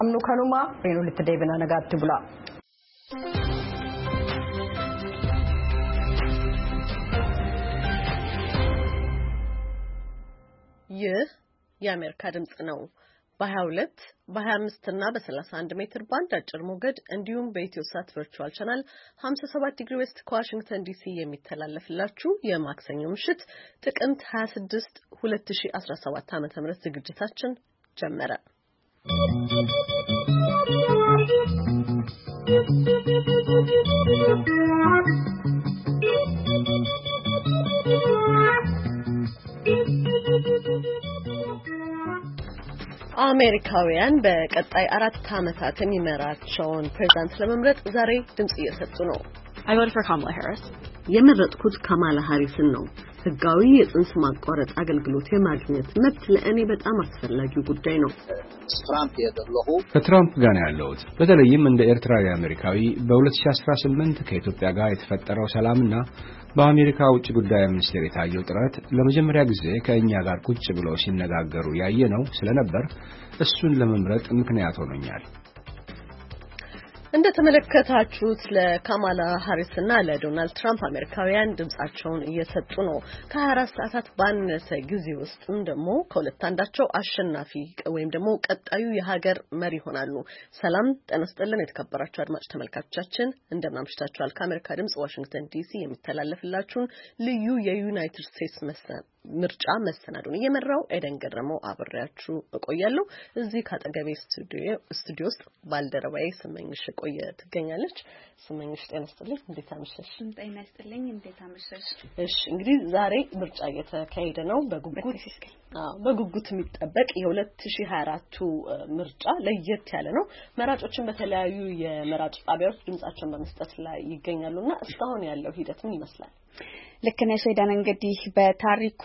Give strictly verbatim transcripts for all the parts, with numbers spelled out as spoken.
amnu kanuma reenu litti deebina nagaatti bula. ይህ የአሜሪካ ድምጽ ነው። በ22 በ25 እና በ31 ሜትር ባንድ አጭር ሞገድ እንዲሁም በኢትዮ ሳት ቨርቹዋል ቻናል ሃምሳ ሰባት ዲግሪ ዌስት ከዋሽንግተን ዲሲ የሚተላለፍላችሁ የማክሰኞ ምሽት ጥቅምት ሃያ ስድስት ሁለት ሺህ አስራ ሰባት ዓ.ም ዝግጅታችን ጀመረ። አሜሪካውያን በቀጣይ አራት ዓመታት የሚመራቸውን ፕሬዝዳንት ለመምረጥ ዛሬ ድምጽ እየሰጡ ነው። I voted for Kamala Harris. የመረጥኩት ካማላ ሃሪስን ነው። ህጋዊ የጽንስ ማቋረጥ አገልግሎት የማግኘት መብት ለእኔ በጣም አስፈላጊ ጉዳይ ነው። ትራምፕ ያደረጉ ከትራምፕ ጋር ነው ያለሁት። በተለይም እንደ ኤርትራዊ አሜሪካዊ በ2018 ከኢትዮጵያ ጋር የተፈጠረው ሰላምና በአሜሪካ ውጭ ጉዳይ ሚኒስቴር የታየው ጥረት ለመጀመሪያ ጊዜ ከእኛ ጋር ቁጭ ብለው ሲነጋገሩ ያየነው ስለነበር እሱን ለመምረጥ ምክንያት ሆኖኛል። እንደተመለከታችሁት ለካማላ ሃሪስ እና ለዶናልድ ትራምፕ አሜሪካውያን ድምጻቸውን እየሰጡ ነው። ከ24 ሰዓታት ባነሰ ጊዜ ውስጥም ደግሞ ከሁለት አንዳቸው አሸናፊ ወይም ደግሞ ቀጣዩ የሀገር መሪ ይሆናሉ። ሰላም ጤና ይስጥልን የተከበራችሁ አድማጭ ተመልካቾቻችን እንደምን አምሽታችኋል? ከአሜሪካ ድምጽ ዋሽንግተን ዲሲ የሚተላለፍላችሁን ልዩ የዩናይትድ ስቴትስ መሰናዶ ምርጫ መሰናዶን እየመራው ኤደን ገረመው አብሬያችሁ እቆያለሁ። እዚህ ካጠገቤ ስቱዲዮ ስቱዲዮ ውስጥ ባልደረባዬ ስመኝሽ ቆየ ትገኛለች። ስመኝሽ ጤና ይስጥልኝ፣ እንዴት አመሸሽ? ጤና ይስጥልኝ፣ እንዴት አመሸሽ? እሺ፣ እንግዲህ ዛሬ ምርጫ እየተካሄደ ነው። በጉጉት አዎ በጉጉት የሚጠበቅ የ2024ቱ ምርጫ ለየት ያለ ነው። መራጮችን በተለያዩ የመራጭ ጣቢያዎች ድምጻቸውን በመስጠት ላይ ይገኛሉና እስካሁን ያለው ሂደት ምን ይመስላል? ለከነሽ ሄዳን እንግዲህ በታሪኩ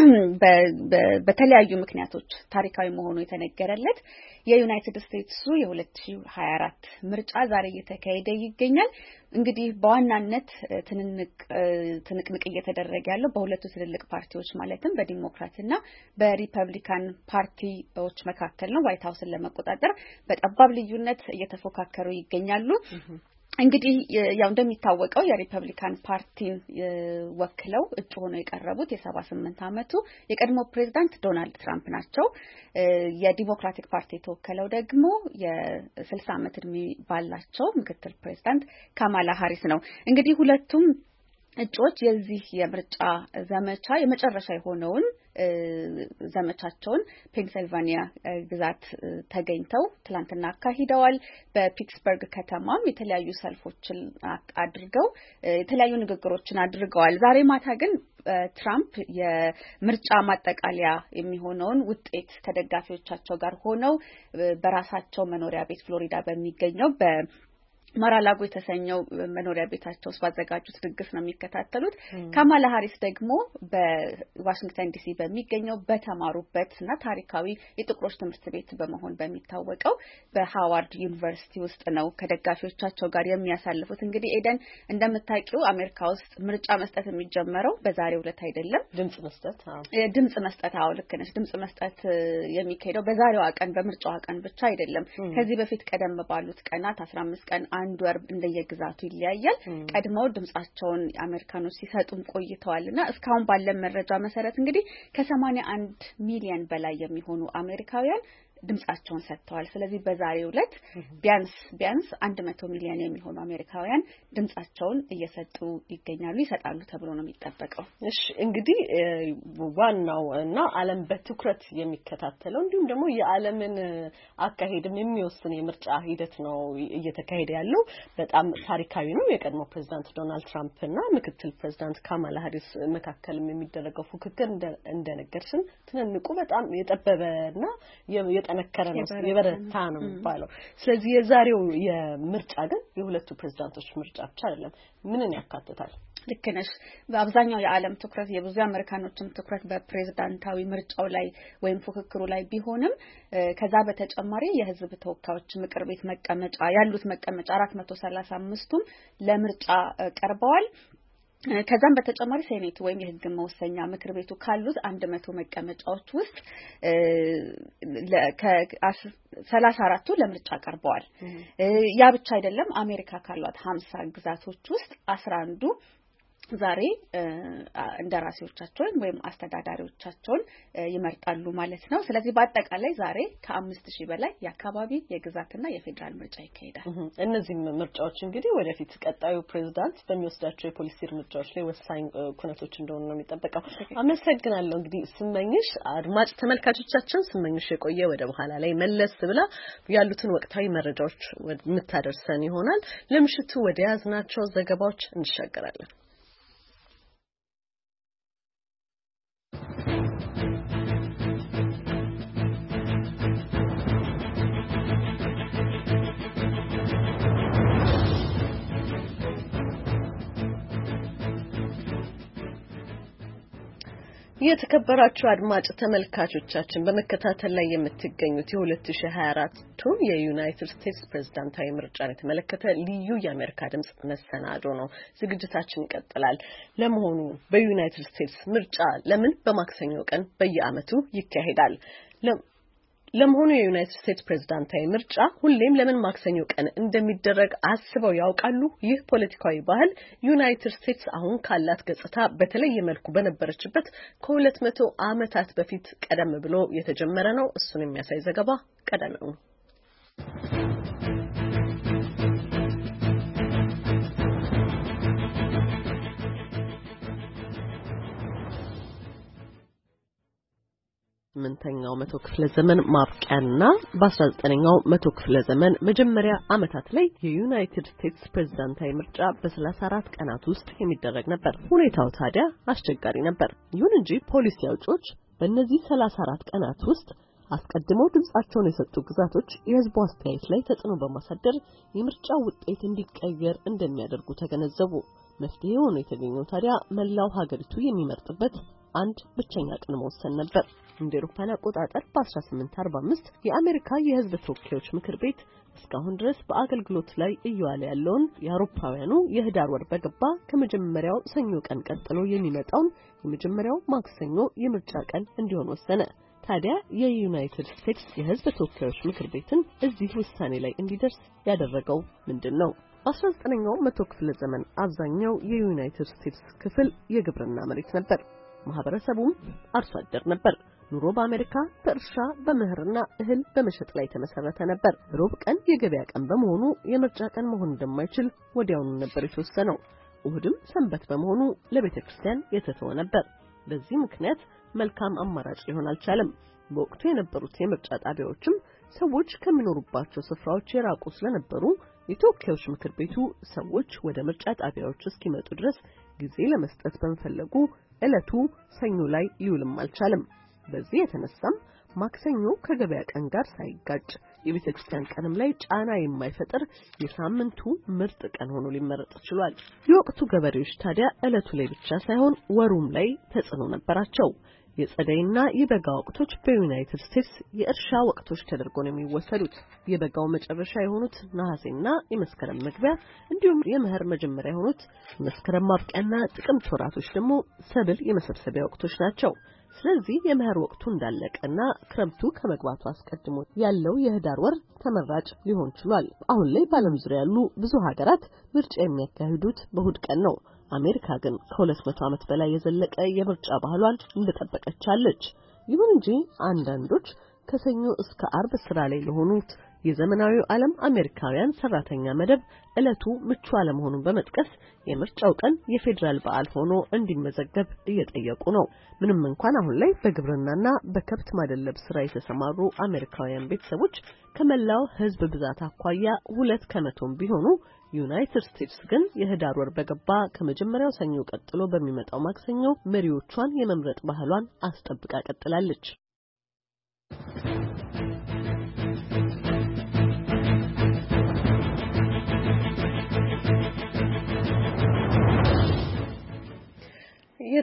በተለያዩ ምክንያቶች ታሪካዊ መሆኑ የተነገረለት የዩናይትድ ስቴትሱ የ2024 ምርጫ ዛሬ እየተካሄደ ይገኛል። እንግዲህ በዋናነት ትንንቅ ትንቅንቅ እየተደረገ ያለው በሁለቱ ትልልቅ ፓርቲዎች ማለትም በዲሞክራትና በሪፐብሊካን ፓርቲዎች መካከል ነው። ዋይት ሃውስን ለመቆጣጠር በጠባብ ልዩነት እየተፎካከሩ ይገኛሉ። እንግዲህ ያው እንደሚታወቀው የሪፐብሊካን ፓርቲን ወክለው እጩ ሆነው የቀረቡት የ78 ዓመቱ የቀድሞ ፕሬዝዳንት ዶናልድ ትራምፕ ናቸው። የዲሞክራቲክ ፓርቲ የተወከለው ደግሞ የ60 ዓመት እድሜ ባላቸው ምክትል ፕሬዝዳንት ካማላ ሃሪስ ነው። እንግዲህ ሁለቱም እጩዎች የዚህ የምርጫ ዘመቻ የመጨረሻ የሆነውን ዘመቻቸውን ፔንሲልቫኒያ ግዛት ተገኝተው ትላንትና አካሂደዋል። በፒትስበርግ ከተማም የተለያዩ ሰልፎችን አድርገው የተለያዩ ንግግሮችን አድርገዋል። ዛሬ ማታ ግን ትራምፕ የምርጫ ማጠቃለያ የሚሆነውን ውጤት ከደጋፊዎቻቸው ጋር ሆነው በራሳቸው መኖሪያ ቤት ፍሎሪዳ በሚገኘው በ ማራላጎ የተሰኘው መኖሪያ ቤታቸው ውስጥ ባዘጋጁት ድግስ ነው የሚከታተሉት። ካማላ ሃሪስ ደግሞ በዋሽንግተን ዲሲ በሚገኘው በተማሩበትና ታሪካዊ የጥቁሮች ትምህርት ቤት በመሆን በሚታወቀው በሃዋርድ ዩኒቨርሲቲ ውስጥ ነው ከደጋፊዎቻቸው ጋር የሚያሳልፉት። እንግዲህ ኤደን እንደምታውቂው አሜሪካ ውስጥ ምርጫ መስጠት የሚጀመረው በዛሬው ዕለት አይደለም። ድምጽ መስጠት አዎ ድምጽ መስጠት አዎ ልክ ነሽ። ድምጽ መስጠት የሚካሄደው በዛሬው ቀን በምርጫው ቀን ብቻ አይደለም። ከዚህ በፊት ቀደም ባሉት ቀናት አስራ አምስት ቀን አንድ ወር እንደየግዛቱ ይለያያል። ቀድመው ድምጻቸውን አሜሪካኖች ሲሰጡም ቆይተዋልና እስካሁን ባለ መረጃ መሰረት እንግዲህ ከ81 ሚሊዮን በላይ የሚሆኑ አሜሪካውያን ድምጻቸውን ሰጥተዋል። ስለዚህ በዛሬው ዕለት ቢያንስ ቢያንስ መቶ ሚሊዮን የሚሆኑ አሜሪካውያን ድምጻቸውን እየሰጡ ይገኛሉ ይሰጣሉ ተብሎ ነው የሚጠበቀው። እሺ እንግዲህ ዋናው እና ዓለም በትኩረት የሚከታተለው እንዲሁም ደግሞ የዓለምን አካሄድም የሚወስን የምርጫ ሂደት ነው እየተካሄደ ያለው። በጣም ታሪካዊ ነው። የቀድሞ ፕሬዝዳንት ዶናልድ ትራምፕ እና ምክትል ፕሬዝዳንት ካማላ ሃሪስ መካከልም የሚደረገው ፉክክር እንደነገርሽን ትንንቁ በጣም የጠበበና የጠነከረ ነው የበረታ ነው የሚባለው። ስለዚህ የዛሬው የምርጫ ግን የሁለቱ ፕሬዝዳንቶች ምርጫ ብቻ አይደለም። ምንን ያካትታል? ልክ ነሽ። በአብዛኛው የዓለም ትኩረት የብዙ አሜሪካኖችም ትኩረት በፕሬዝዳንታዊ ምርጫው ላይ ወይም ፉክክሩ ላይ ቢሆንም ከዛ በተጨማሪ የህዝብ ተወካዮች ምክር ቤት መቀመጫ ያሉት መቀመጫ አራት መቶ ሰላሳ አምስቱም ለምርጫ ቀርበዋል። ከዛም በተጨማሪ ሴኔት ወይም የህግ መወሰኛ ምክር ቤቱ ካሉት መቶ መቀመጫዎች ውስጥ ከሰላሳ አራቱ ለምርጫ ቀርበዋል። ያ ብቻ አይደለም። አሜሪካ ካሏት ሀምሳ ግዛቶች ውስጥ አስራ አንዱ ዛሬ እንደራሴዎቻቸውን ወይም አስተዳዳሪዎቻቸውን ይመርጣሉ ማለት ነው። ስለዚህ በአጠቃላይ ዛሬ ከአምስት ሺህ በላይ የአካባቢ የግዛትና የፌደራል ምርጫ ይካሄዳል። እነዚህ ምርጫዎች እንግዲህ ወደፊት ቀጣዩ ፕሬዝዳንት በሚወስዳቸው የፖሊሲ እርምጃዎች ላይ ወሳኝ ኩነቶች እንደሆኑ ነው የሚጠበቀው። አመሰግናለሁ። እንግዲህ ስመኝሽ አድማጭ ተመልካቾቻችን ስመኝሽ የቆየ ወደ በኋላ ላይ መለስ ብላ ያሉትን ወቅታዊ መረጃዎች የምታደርሰን ይሆናል። ለምሽቱ ወደ ያዝናቸው ዘገባዎች እንሻገራለን። የተከበራችሁ አድማጭ ተመልካቾቻችን በመከታተል ላይ የምትገኙት የ2024 የዩናይትድ ስቴትስ ፕሬዝዳንታዊ ምርጫን የተመለከተ ልዩ የአሜሪካ ድምጽ መሰናዶ ነው። ዝግጅታችን ይቀጥላል። ለመሆኑ በዩናይትድ ስቴትስ ምርጫ ለምን በማክሰኞ ቀን በየዓመቱ ይካሄዳል? ለመሆኑ የዩናይትድ ስቴትስ ፕሬዝዳንታዊ ምርጫ ሁሌም ለምን ማክሰኞ ቀን እንደሚደረግ አስበው ያውቃሉ? ይህ ፖለቲካዊ ባህል ዩናይትድ ስቴትስ አሁን ካላት ገጽታ በተለየ መልኩ በነበረችበት ከሁለት መቶ ዓመታት በፊት ቀደም ብሎ የተጀመረ ነው። እሱን የሚያሳይ ዘገባ ቀደም ነው። ስምንተኛው መቶ ክፍለ ዘመን ማብቂያና በ19ኛው መቶ ክፍለ ዘመን መጀመሪያ ዓመታት ላይ የዩናይትድ ስቴትስ ፕሬዝዳንታዊ ምርጫ በሰላሳ አራት ቀናት ውስጥ የሚደረግ ነበር። ሁኔታው ታዲያ አስቸጋሪ ነበር። ይሁን እንጂ ፖሊሲ አውጪዎች በእነዚህ ሰላሳ አራት ቀናት ውስጥ አስቀድመው ድምጻቸውን የሰጡ ግዛቶች የህዝቡ አስተያየት ላይ ተጽዕኖ በማሳደር የምርጫው ውጤት እንዲቀየር እንደሚያደርጉ ተገነዘቡ። መፍትሄ ሆኖ የተገኘው ታዲያ መላው ሀገሪቱ የሚመርጥበት አንድ ብቸኛ ቀን መወሰን ነበር። እንደ አውሮፓውያን አቆጣጠር በ1845 የአሜሪካ የህዝብ ተወካዮች ምክር ቤት እስካሁን ድረስ በአገልግሎት ላይ እየዋለ ያለውን የአውሮፓውያኑ የህዳር ወር በገባ ከመጀመሪያው ሰኞ ቀን ቀጥሎ የሚመጣውን የመጀመሪያው ማክሰኞ የምርጫ ቀን እንዲሆን ወሰነ። ታዲያ የዩናይትድ ስቴትስ የህዝብ ተወካዮች ምክር ቤትን እዚህ ውሳኔ ላይ እንዲደርስ ያደረገው ምንድነው? በ19ኛው መቶ ክፍለ ዘመን አብዛኛው የዩናይትድ ስቴትስ ክፍል የግብርና መሬት ነበር። ማህበረሰቡም አርሶ አደር ነበር። ኑሮ በአሜሪካ በእርሻ በመኸርና እህል በመሸጥ ላይ ተመሰረተ ነበር። ሮብ ቀን የገበያ ቀን በመሆኑ የምርጫ ቀን መሆን እንደማይችል ወዲያውኑ ነበር የተወሰነው። እሁድም ሰንበት በመሆኑ ለቤተክርስቲያን የተተወ ነበር። በዚህ ምክንያት መልካም አማራጭ ሊሆን አልቻለም። በወቅቱ የነበሩት የምርጫ ጣቢያዎችም ሰዎች ከሚኖሩባቸው ስፍራዎች የራቁ ስለነበሩ የተወካዮች ምክር ቤቱ ሰዎች ወደ ምርጫ ጣቢያዎች እስኪመጡ ድረስ ጊዜ ለመስጠት በመፈለጉ ዕለቱ ሰኞ ላይ ሊውልም አልቻለም። በዚህ የተነሳም ማክሰኞ ከገበያ ቀን ጋር ሳይጋጭ የቤተክርስቲያን ቀንም ላይ ጫና የማይፈጥር የሳምንቱ ምርጥ ቀን ሆኖ ሊመረጥ ችሏል። የወቅቱ ገበሬዎች ታዲያ ዕለቱ ላይ ብቻ ሳይሆን ወሩም ላይ ተጽዕኖ ነበራቸው። የጸደይና የበጋ ወቅቶች በዩናይትድ ስቴትስ የእርሻ ወቅቶች ተደርጎ ነው የሚወሰዱት። የበጋው መጨረሻ የሆኑት ነሐሴና የመስከረም መግቢያ እንዲሁም የመኸር መጀመሪያ የሆኑት መስከረም ማብቂያና ጥቅምት ወራቶች ደግሞ ሰብል የመሰብሰቢያ ወቅቶች ናቸው። ስለዚህ የመኸር ወቅቱ እንዳለቀና ክረምቱ ከመግባቱ አስቀድሞ ያለው የህዳር ወር ተመራጭ ሊሆን ችሏል። አሁን ላይ በዓለም ዙሪያ ያሉ ብዙ ሀገራት ምርጫ የሚያካሂዱት በእሁድ ቀን ነው። አሜሪካ ግን ከሁለት መቶ ዓመት በላይ የዘለቀ የምርጫ ባህሏን እንደጠበቀች አለች። ይሁን እንጂ አንዳንዶች ከሰኞ እስከ አርብ ስራ ላይ ለሆኑት የዘመናዊው ዓለም አሜሪካውያን ሰራተኛ መደብ ዕለቱ ምቹ አለመሆኑን በመጥቀስ የምርጫው ቀን የፌደራል በዓል ሆኖ እንዲመዘገብ እየጠየቁ ነው። ምንም እንኳን አሁን ላይ በግብርናና በከብት ማደለብ ስራ የተሰማሩ አሜሪካውያን ቤተሰቦች ከመላው ህዝብ ብዛት አኳያ ሁለት ከመቶም ቢሆኑ ዩናይትድ ስቴትስ ግን የህዳር ወር በገባ ከመጀመሪያው ሰኞ ቀጥሎ በሚመጣው ማክሰኞ መሪዎቿን የመምረጥ ባህሏን አስጠብቃ ቀጥላለች።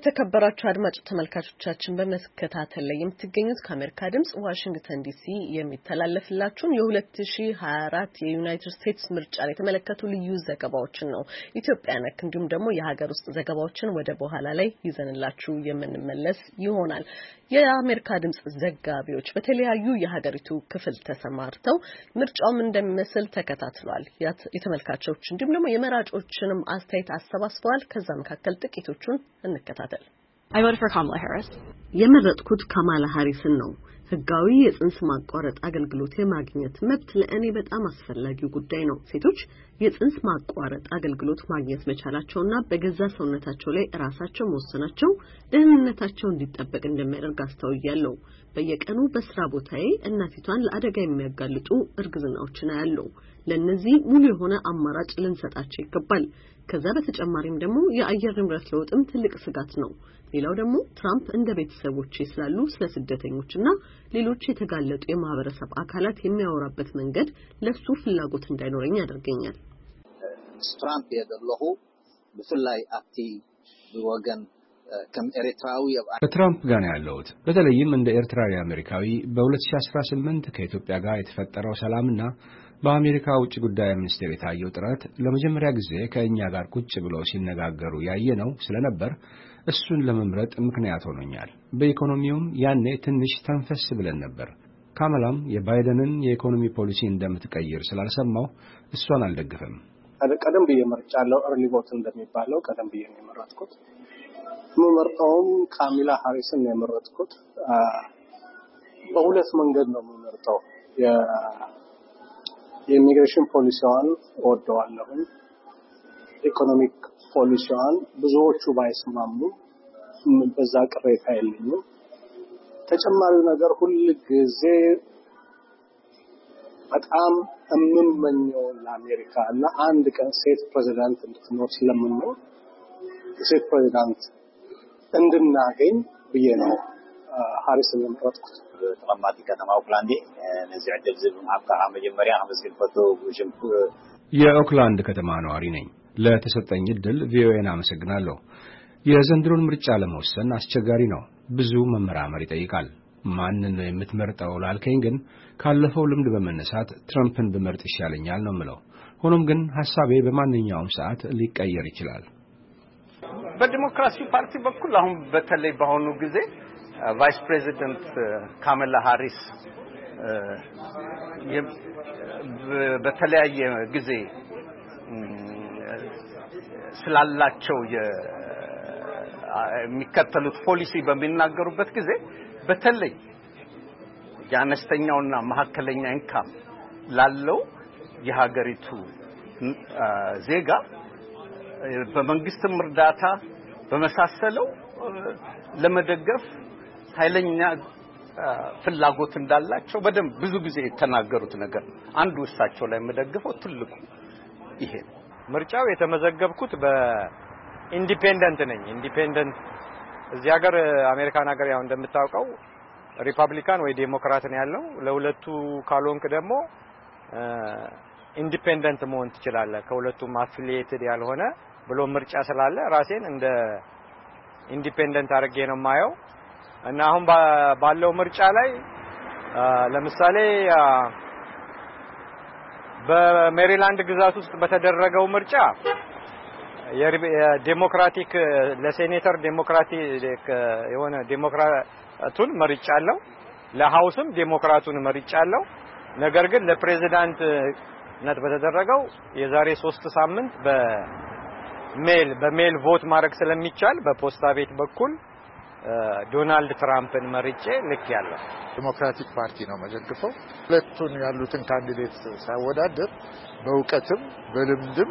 የተከበራችሁ አድማጭ ተመልካቾቻችን በመከታተል ላይ የምትገኙት ከአሜሪካ ድምጽ ዋሽንግተን ዲሲ የሚተላለፍላችሁን የ2024 የዩናይትድ ስቴትስ ምርጫ የተመለከቱ ልዩ ዘገባዎችን ነው። ኢትዮጵያ ነክ እንዲሁም ደግሞ የሀገር ውስጥ ዘገባዎችን ወደ በኋላ ላይ ይዘንላችሁ የምንመለስ ይሆናል። የአሜሪካ ድምጽ ዘጋቢዎች በተለያዩ የሀገሪቱ ክፍል ተሰማርተው ምርጫው እንደሚመስል ተከታትለዋል። የተመልካቾች እንዲሁም ደግሞ የመራጮችንም አስተያየት አሰባስበዋል። ከዛ መካከል ጥቂቶቹን እንከታተል። I voted for Kamala Harris. የመረጥኩት ካማላ ሃሪስን ነው። ህጋዊ የጽንስ ማቋረጥ አገልግሎት የማግኘት መብት ለእኔ በጣም አስፈላጊው ጉዳይ ነው። ሴቶች የጽንስ ማቋረጥ አገልግሎት ማግኘት መቻላቸውና በገዛ ሰውነታቸው ላይ ራሳቸው መወሰናቸው ደህንነታቸው እንዲጠበቅ እንደሚያደርግ አስተውያለሁ። በየቀኑ በስራ ቦታዬ እናቲቷን ለአደጋ የሚያጋልጡ እርግዝናዎችን አያለሁ። ለነዚህ ሙሉ የሆነ አማራጭ ልንሰጣቸው ይገባል። ከዛ በተጨማሪም ደግሞ የአየር ንብረት ለውጥም ትልቅ ስጋት ነው። ሌላው ደግሞ ትራምፕ እንደ ቤተሰቦች ስላሉ ስለ ስደተኞችና ሌሎች የተጋለጡ የማህበረሰብ አካላት የሚያወራበት መንገድ ለሱ ፍላጎት እንዳይኖረኝ ያደርገኛል። ትራምፕ የደለሁ በፍላይ አቲ በወገን ከም ኤርትራዊ ከትራምፕ ጋር ያለውት በተለይም እንደ ኤርትራዊ አሜሪካዊ በ2018 ከኢትዮጵያ ጋር የተፈጠረው ሰላምና በአሜሪካ ውጭ ጉዳይ ሚኒስቴር የታየው ጥረት ለመጀመሪያ ጊዜ ከእኛ ጋር ቁጭ ብለው ሲነጋገሩ ያየነው ስለነበር እሱን ለመምረጥ ምክንያት ሆኖኛል። በኢኮኖሚውም ያኔ ትንሽ ተንፈስ ብለን ነበር። ካማላም የባይደንን የኢኮኖሚ ፖሊሲ እንደምትቀይር ስላልሰማው እሷን አልደግፈም። ቀደም ብዬ መርጫለሁ። early vote እንደሚባለው ቀደም ብዬ ነው የመረጥኩት። ምመርጠውም ካማላ ሃሪስን ነው የመረጥኩት። በሁለት መንገድ ነው የምመርጠው። የኢሚግሬሽን ፖሊሲዋን ወደዋለሁ። ኢኮኖሚክ ፖሊሲዋን ብዙዎቹ ባይስማሙ በዛ ቅሬታ የለኝም። ተጨማሪው ነገር ሁሉ ጊዜ በጣም እምመኘው ለአሜሪካ እና አንድ ቀን ሴት ፕሬዝዳንት እንድትኖር ስለምንኖር ሴት ፕሬዝዳንት እንድናገኝ ብዬ ነው ሃሪስን የመረጥኩት። ተቀማጢ ከተማ ኦክላንድ ነዚህ ዕድል ዝም አፍካ መጀመሪያ አመስግን ፈቶ ጅምኩ የኦክላንድ ከተማ ነዋሪ ነኝ። ለተሰጠኝ ዕድል ቪኦኤን አመሰግናለሁ። የዘንድሮን ምርጫ ለመወሰን አስቸጋሪ ነው። ብዙ መመራመር ይጠይቃል። ማንን ነው የምትመርጠው ላልከኝ ግን ካለፈው ልምድ በመነሳት ትራምፕን ብመርጥ ይሻለኛል ነው የምለው። ሆኖም ግን ሐሳቤ በማንኛውም ሰዓት ሊቀየር ይችላል። በዲሞክራሲ ፓርቲ በኩል አሁን በተለይ በአሁኑ ጊዜ ቫይስ ፕሬዚደንት ካማላ ሃሪስ በተለያየ ጊዜ ስላላቸው የሚከተሉት ፖሊሲ በሚናገሩበት ጊዜ በተለይ የአነስተኛውና መካከለኛ ኢንካም ላለው የሀገሪቱ ዜጋ በመንግስትም እርዳታ በመሳሰለው ለመደገፍ ኃይለኛ ፍላጎት እንዳላቸው በደንብ ብዙ ጊዜ የተናገሩት ነገር አንዱ እሳቸው ላይ መደገፈው ትልቁ ይሄ ነው። ምርጫው የተመዘገብኩት በኢንዲፔንደንት ነኝ። ኢንዲፔንደንት እዚህ ሀገር አሜሪካን ሀገር ያው እንደምታውቀው ሪፐብሊካን ወይ ዴሞክራት ነው ያለው። ለሁለቱ ካልሆንክ ደግሞ ኢንዲፔንደንት መሆን ትችላለህ። ከሁለቱም አፊሊየትድ ያልሆነ ብሎ ምርጫ ስላለ ራሴን እንደ ኢንዲፔንደንት አድርጌ ነው የማየው እና አሁን ባለው ምርጫ ላይ ለምሳሌ በሜሪላንድ ግዛት ውስጥ በተደረገው ምርጫ የዴሞክራቲክ ለሴኔተር ዴሞክራቲክ የሆነ ዴሞክራቱን መርጫለሁ፣ ለሃውስም ዴሞክራቱን መርጫለሁ። ነገር ግን ለፕሬዝዳንትነት በተደረገው የዛሬ ሶስት ሳምንት በሜል በሜል ቮት ማድረግ ስለሚቻል በፖስታ ቤት በኩል ዶናልድ ትራምፕን መርጬ ልክ ያለው ዲሞክራቲክ ፓርቲ ነው መደግፈው። ሁለቱን ያሉትን ካንዲዴት ሳወዳደር በእውቀትም በልምድም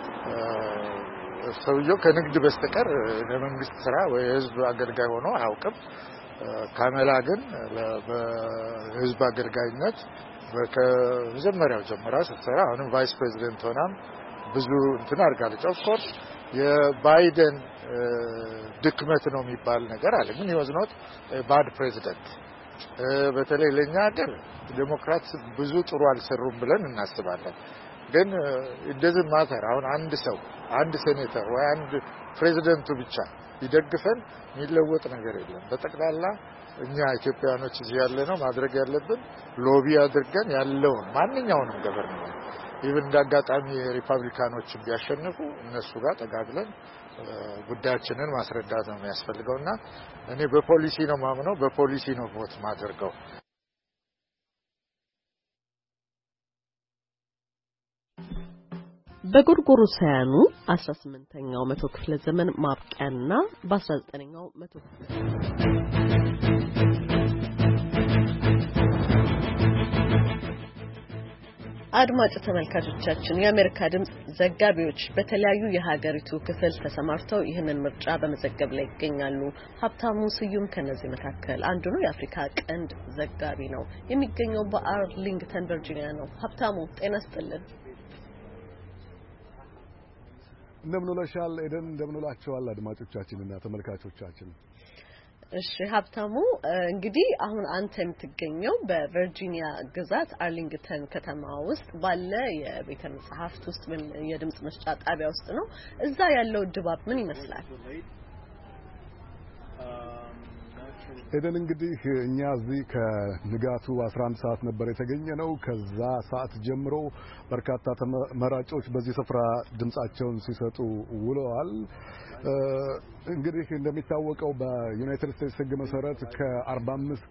ሰውየው ከንግድ በስተቀር ለመንግስት ስራ ወይ ህዝብ አገልጋይ ሆኖ አያውቅም። ካማላ ግን በህዝብ አገልጋይነት በከመጀመሪያው ጀምራ ስትሰራ አሁንም ቫይስ ፕሬዚደንት ሆናም ብዙ እንትን አድርጋለች። ኦፍ ኮርስ የባይደን ድክመት ነው የሚባል ነገር አለ። ግን he was not a bad president። በተለይ ለኛ ሀገር ዲሞክራት ብዙ ጥሩ አልሰሩም ብለን እናስባለን። ግን እንደዚህ ማተር አሁን አንድ ሰው አንድ ሴኔተር ወይ አንድ ፕሬዚደንቱ ብቻ ይደግፈን የሚለወጥ ነገር የለም። በጠቅላላ እኛ ኢትዮጵያኖች እዚህ ያለ ነው ማድረግ ያለብን ሎቢ አድርገን ያለው ማንኛውንም ገቨርንመንት ኢቭን እንዳጋጣሚ ሪፐብሊካኖች ቢያሸንፉ እነሱ ጋር ተጋግለን ጉዳያችንን ማስረዳት ነው የሚያስፈልገውና እኔ በፖሊሲ ነው ማምነው በፖሊሲ ነው ቮት ማድረገው። በጎርጎሮሳውያኑ አስራ ስምንተኛው መቶ ክፍለ ዘመን ማብቂያና በአስራ ዘጠነኛው መቶ አድማጭ ተመልካቾቻችን የአሜሪካ ድምጽ ዘጋቢዎች በተለያዩ የሀገሪቱ ክፍል ተሰማርተው ይህንን ምርጫ በመዘገብ ላይ ይገኛሉ። ሀብታሙ ስዩም ከነዚህ መካከል አንዱ ነው። የአፍሪካ ቀንድ ዘጋቢ ነው። የሚገኘው በአርሊንግተን ቨርጂኒያ ነው። ሀብታሙ ጤና ይስጥልን። እንደምንላችኋል ኤደን፣ እንደምንላችኋል አድማጮቻችንና ተመልካቾቻችን። እሺ ሀብታሙ፣ እንግዲህ አሁን አንተ የምትገኘው በቨርጂኒያ ግዛት አርሊንግተን ከተማ ውስጥ ባለ የቤተ መጻሕፍት ውስጥ የድምጽ መስጫ ጣቢያ ውስጥ ነው። እዛ ያለው ድባብ ምን ይመስላል? ኤደን፣ እንግዲህ እኛ እዚህ ከንጋቱ አስራ አንድ ሰዓት ነበር የተገኘነው። ከዛ ሰዓት ጀምሮ በርካታ ተመራጮች በዚህ ስፍራ ድምጻቸውን ሲሰጡ ውለዋል። እንግዲህ እንደሚታወቀው በዩናይትድ ስቴትስ ሕግ መሰረት ከአርባ አምስት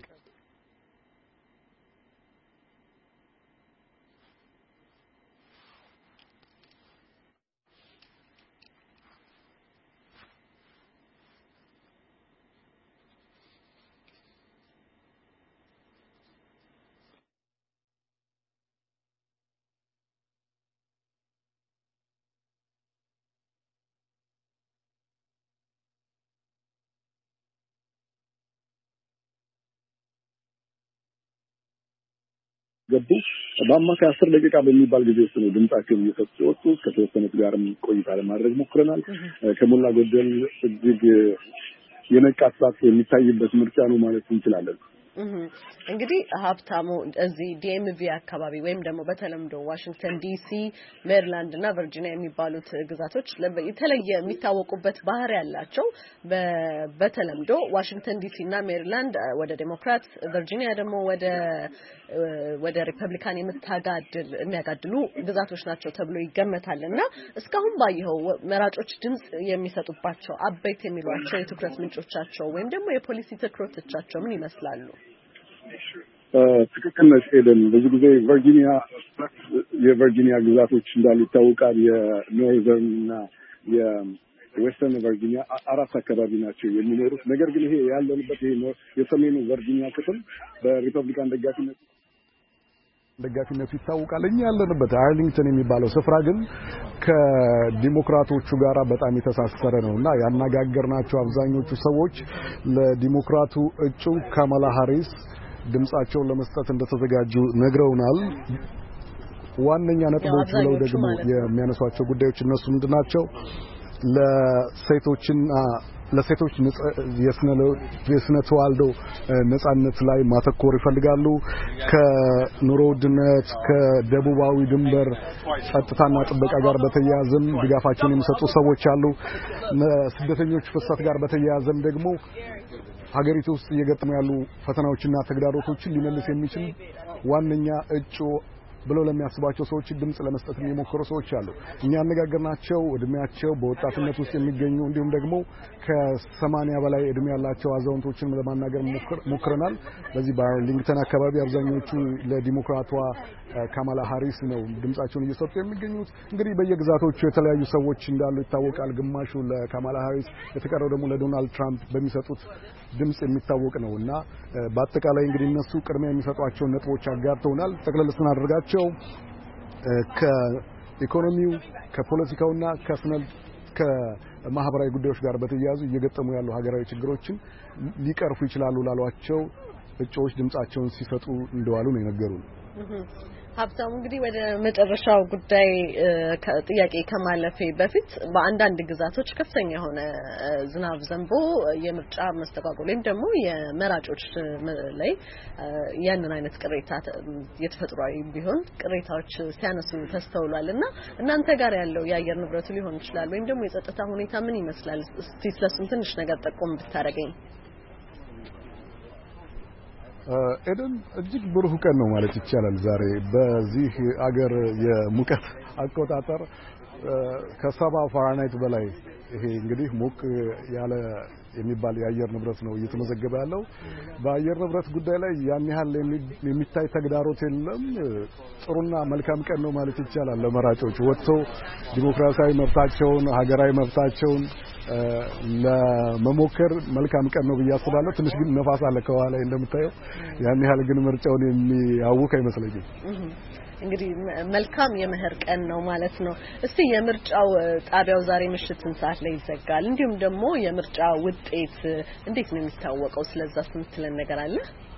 ገቡ በአማካይ አስር ደቂቃ በሚባል ጊዜ ውስጥ ነው ድምጻቸውን እየሰጡ ወጡ። ከተወሰኑት ጋርም ቆይታ ለማድረግ ሞክረናል። ከሞላ ጎደል እጅግ የነቃ ተሳትፎ የሚታይበት ምርጫ ነው ማለት እንችላለን። እንግዲህ ሀብታሙ እዚህ ዲኤምቪ አካባቢ ወይም ደግሞ በተለምዶ ዋሽንግተን ዲሲ፣ ሜሪላንድ እና ቨርጂኒያ የሚባሉት ግዛቶች የተለየ የሚታወቁበት ባህሪ ያላቸው። በተለምዶ ዋሽንግተን ዲሲ እና ሜሪላንድ ወደ ዴሞክራት፣ ቨርጂኒያ ደግሞ ወደ ወደ ሪፐብሊካን የምታጋድል የሚያጋድሉ ግዛቶች ናቸው ተብሎ ይገመታል። እና እስካሁን ባየኸው መራጮች ድምጽ የሚሰጡባቸው አበይት የሚሏቸው የትኩረት ምንጮቻቸው ወይም ደግሞ የፖሊሲ ትኩረቶቻቸው ምን ይመስላሉ? ትክክል ነሽ ኤደን። ብዙ ጊዜ ቨርጂኒያ የቨርጂኒያ ግዛቶች እንዳሉ ይታወቃል። የኖርዘርን እና የዌስተርን ቨርጂኒያ አራት አካባቢ ናቸው የሚኖሩት። ነገር ግን ይሄ ያለንበት ይሄ የሰሜኑ ቨርጂኒያ ክፍል በሪፐብሊካን ደጋፊነት ደጋፊነቱ ይታወቃል። እኛ ያለንበት አርሊንግተን የሚባለው ስፍራ ግን ከዲሞክራቶቹ ጋራ በጣም የተሳሰረ ነውና ያናጋገርናቸው አብዛኞቹ ሰዎች ለዲሞክራቱ እጩ ካማላ ሃሪስ ድምጻቸውን ለመስጠት እንደተዘጋጁ ነግረውናል። ዋነኛ ነጥቦች ብለው ደግሞ የሚያነሷቸው ጉዳዮች እነሱ ምንድናቸው? ለሴቶችና ለሴቶች የስነ ተዋልዶ ነጻነት ላይ ማተኮር ይፈልጋሉ። ከኑሮ ውድነት፣ ከደቡባዊ ድንበር ጸጥታና ጥበቃ ጋር በተያያዘም ድጋፋቸውን የሚሰጡ ሰዎች አሉ። ስደተኞች ፍሰት ጋር በተያያዘም ደግሞ ሀገሪቱ ውስጥ እየገጠሙ ያሉ ፈተናዎችና ተግዳሮቶችን ሊመልስ የሚችል ዋነኛ እጩ ብለው ለሚያስባቸው ሰዎች ድምጽ ለመስጠት የሚሞክሩ ሰዎች አሉ። እኛ አነጋገርናቸው እድሜያቸው በወጣትነት ውስጥ የሚገኙ እንዲሁም ደግሞ ከሰማንያ በላይ እድሜ ያላቸው አዛውንቶችን ለማናገር ሞክረናል። በዚህ በአርሊንግተን አካባቢ አብዛኞቹ ለዲሞክራቷ ካማላ ሃሪስ ነው ድምጻቸውን እየሰጡ የሚገኙት። እንግዲህ በየግዛቶቹ የተለያዩ ሰዎች እንዳሉ ይታወቃል። ግማሹ ለካማላ ሃሪስ፣ የተቀረው ደግሞ ለዶናልድ ትራምፕ በሚሰጡት ድምጽ የሚታወቅ ነውና በአጠቃላይ እንግዲህ እነሱ ቅድሚያ የሚሰጧቸውን ነጥቦች አጋርተውናል። ጠቅለል ስናደርጋቸው ከኢኮኖሚው፣ ከፖለቲካውና ከስነ ከማህበራዊ ጉዳዮች ጋር በተያያዙ እየገጠሙ ያሉ ሀገራዊ ችግሮችን ሊቀርፉ ይችላሉ ላሏቸው እጩዎች ድምጻቸውን ሲሰጡ እንደዋሉ ነው የነገሩን። ሀብታሙ እንግዲህ ወደ መጨረሻው ጉዳይ ጥያቄ ከማለፌ በፊት በአንዳንድ ግዛቶች ከፍተኛ የሆነ ዝናብ ዘንቦ የምርጫ መስተጓጎል ወይም ደግሞ የመራጮች ላይ ያንን አይነት ቅሬታ የተፈጥሯዊ ቢሆን ቅሬታዎች ሲያነሱ ተስተውሏልና እናንተ ጋር ያለው የአየር ንብረቱ ሊሆን ይችላል ወይም ደግሞ የጸጥታ ሁኔታ ምን ይመስላል? እስቲ ስለሱም ትንሽ ነገር ጠቆም ብታረገኝ። ኤደን እጅግ ብሩህ ቀን ነው ማለት ይቻላል። ዛሬ በዚህ አገር የሙቀት አቆጣጠር ከሰባ ፋራናይት በላይ ይሄ እንግዲህ ሞቅ ያለ የሚባል የአየር ንብረት ነው እየተመዘገበ ያለው። በአየር ንብረት ጉዳይ ላይ ያን ያህል የሚታይ ተግዳሮት የለም። ጥሩና መልካም ቀን ነው ማለት ይቻላል። ለመራጮች ወጥተው ዲሞክራሲያዊ መብታቸውን ሀገራዊ መብታቸውን ለመሞከር መልካም ቀን ነው ብያስባለሁ። ትንሽ ግን ነፋስ አለ ከኋላ እንደምታየው ያን ያህል ግን ምርጫውን የሚያውክ አይመስለኝም። እንግዲህ መልካም የመኸር ቀን ነው ማለት ነው። እስቲ የምርጫው ጣቢያው ዛሬ ምሽት ስንት ሰዓት ላይ ይዘጋል? እንዲሁም ደግሞ የምርጫ ውጤት እንዴት ነው የሚታወቀው? ስለዛ ስንትለን ነገር አለ?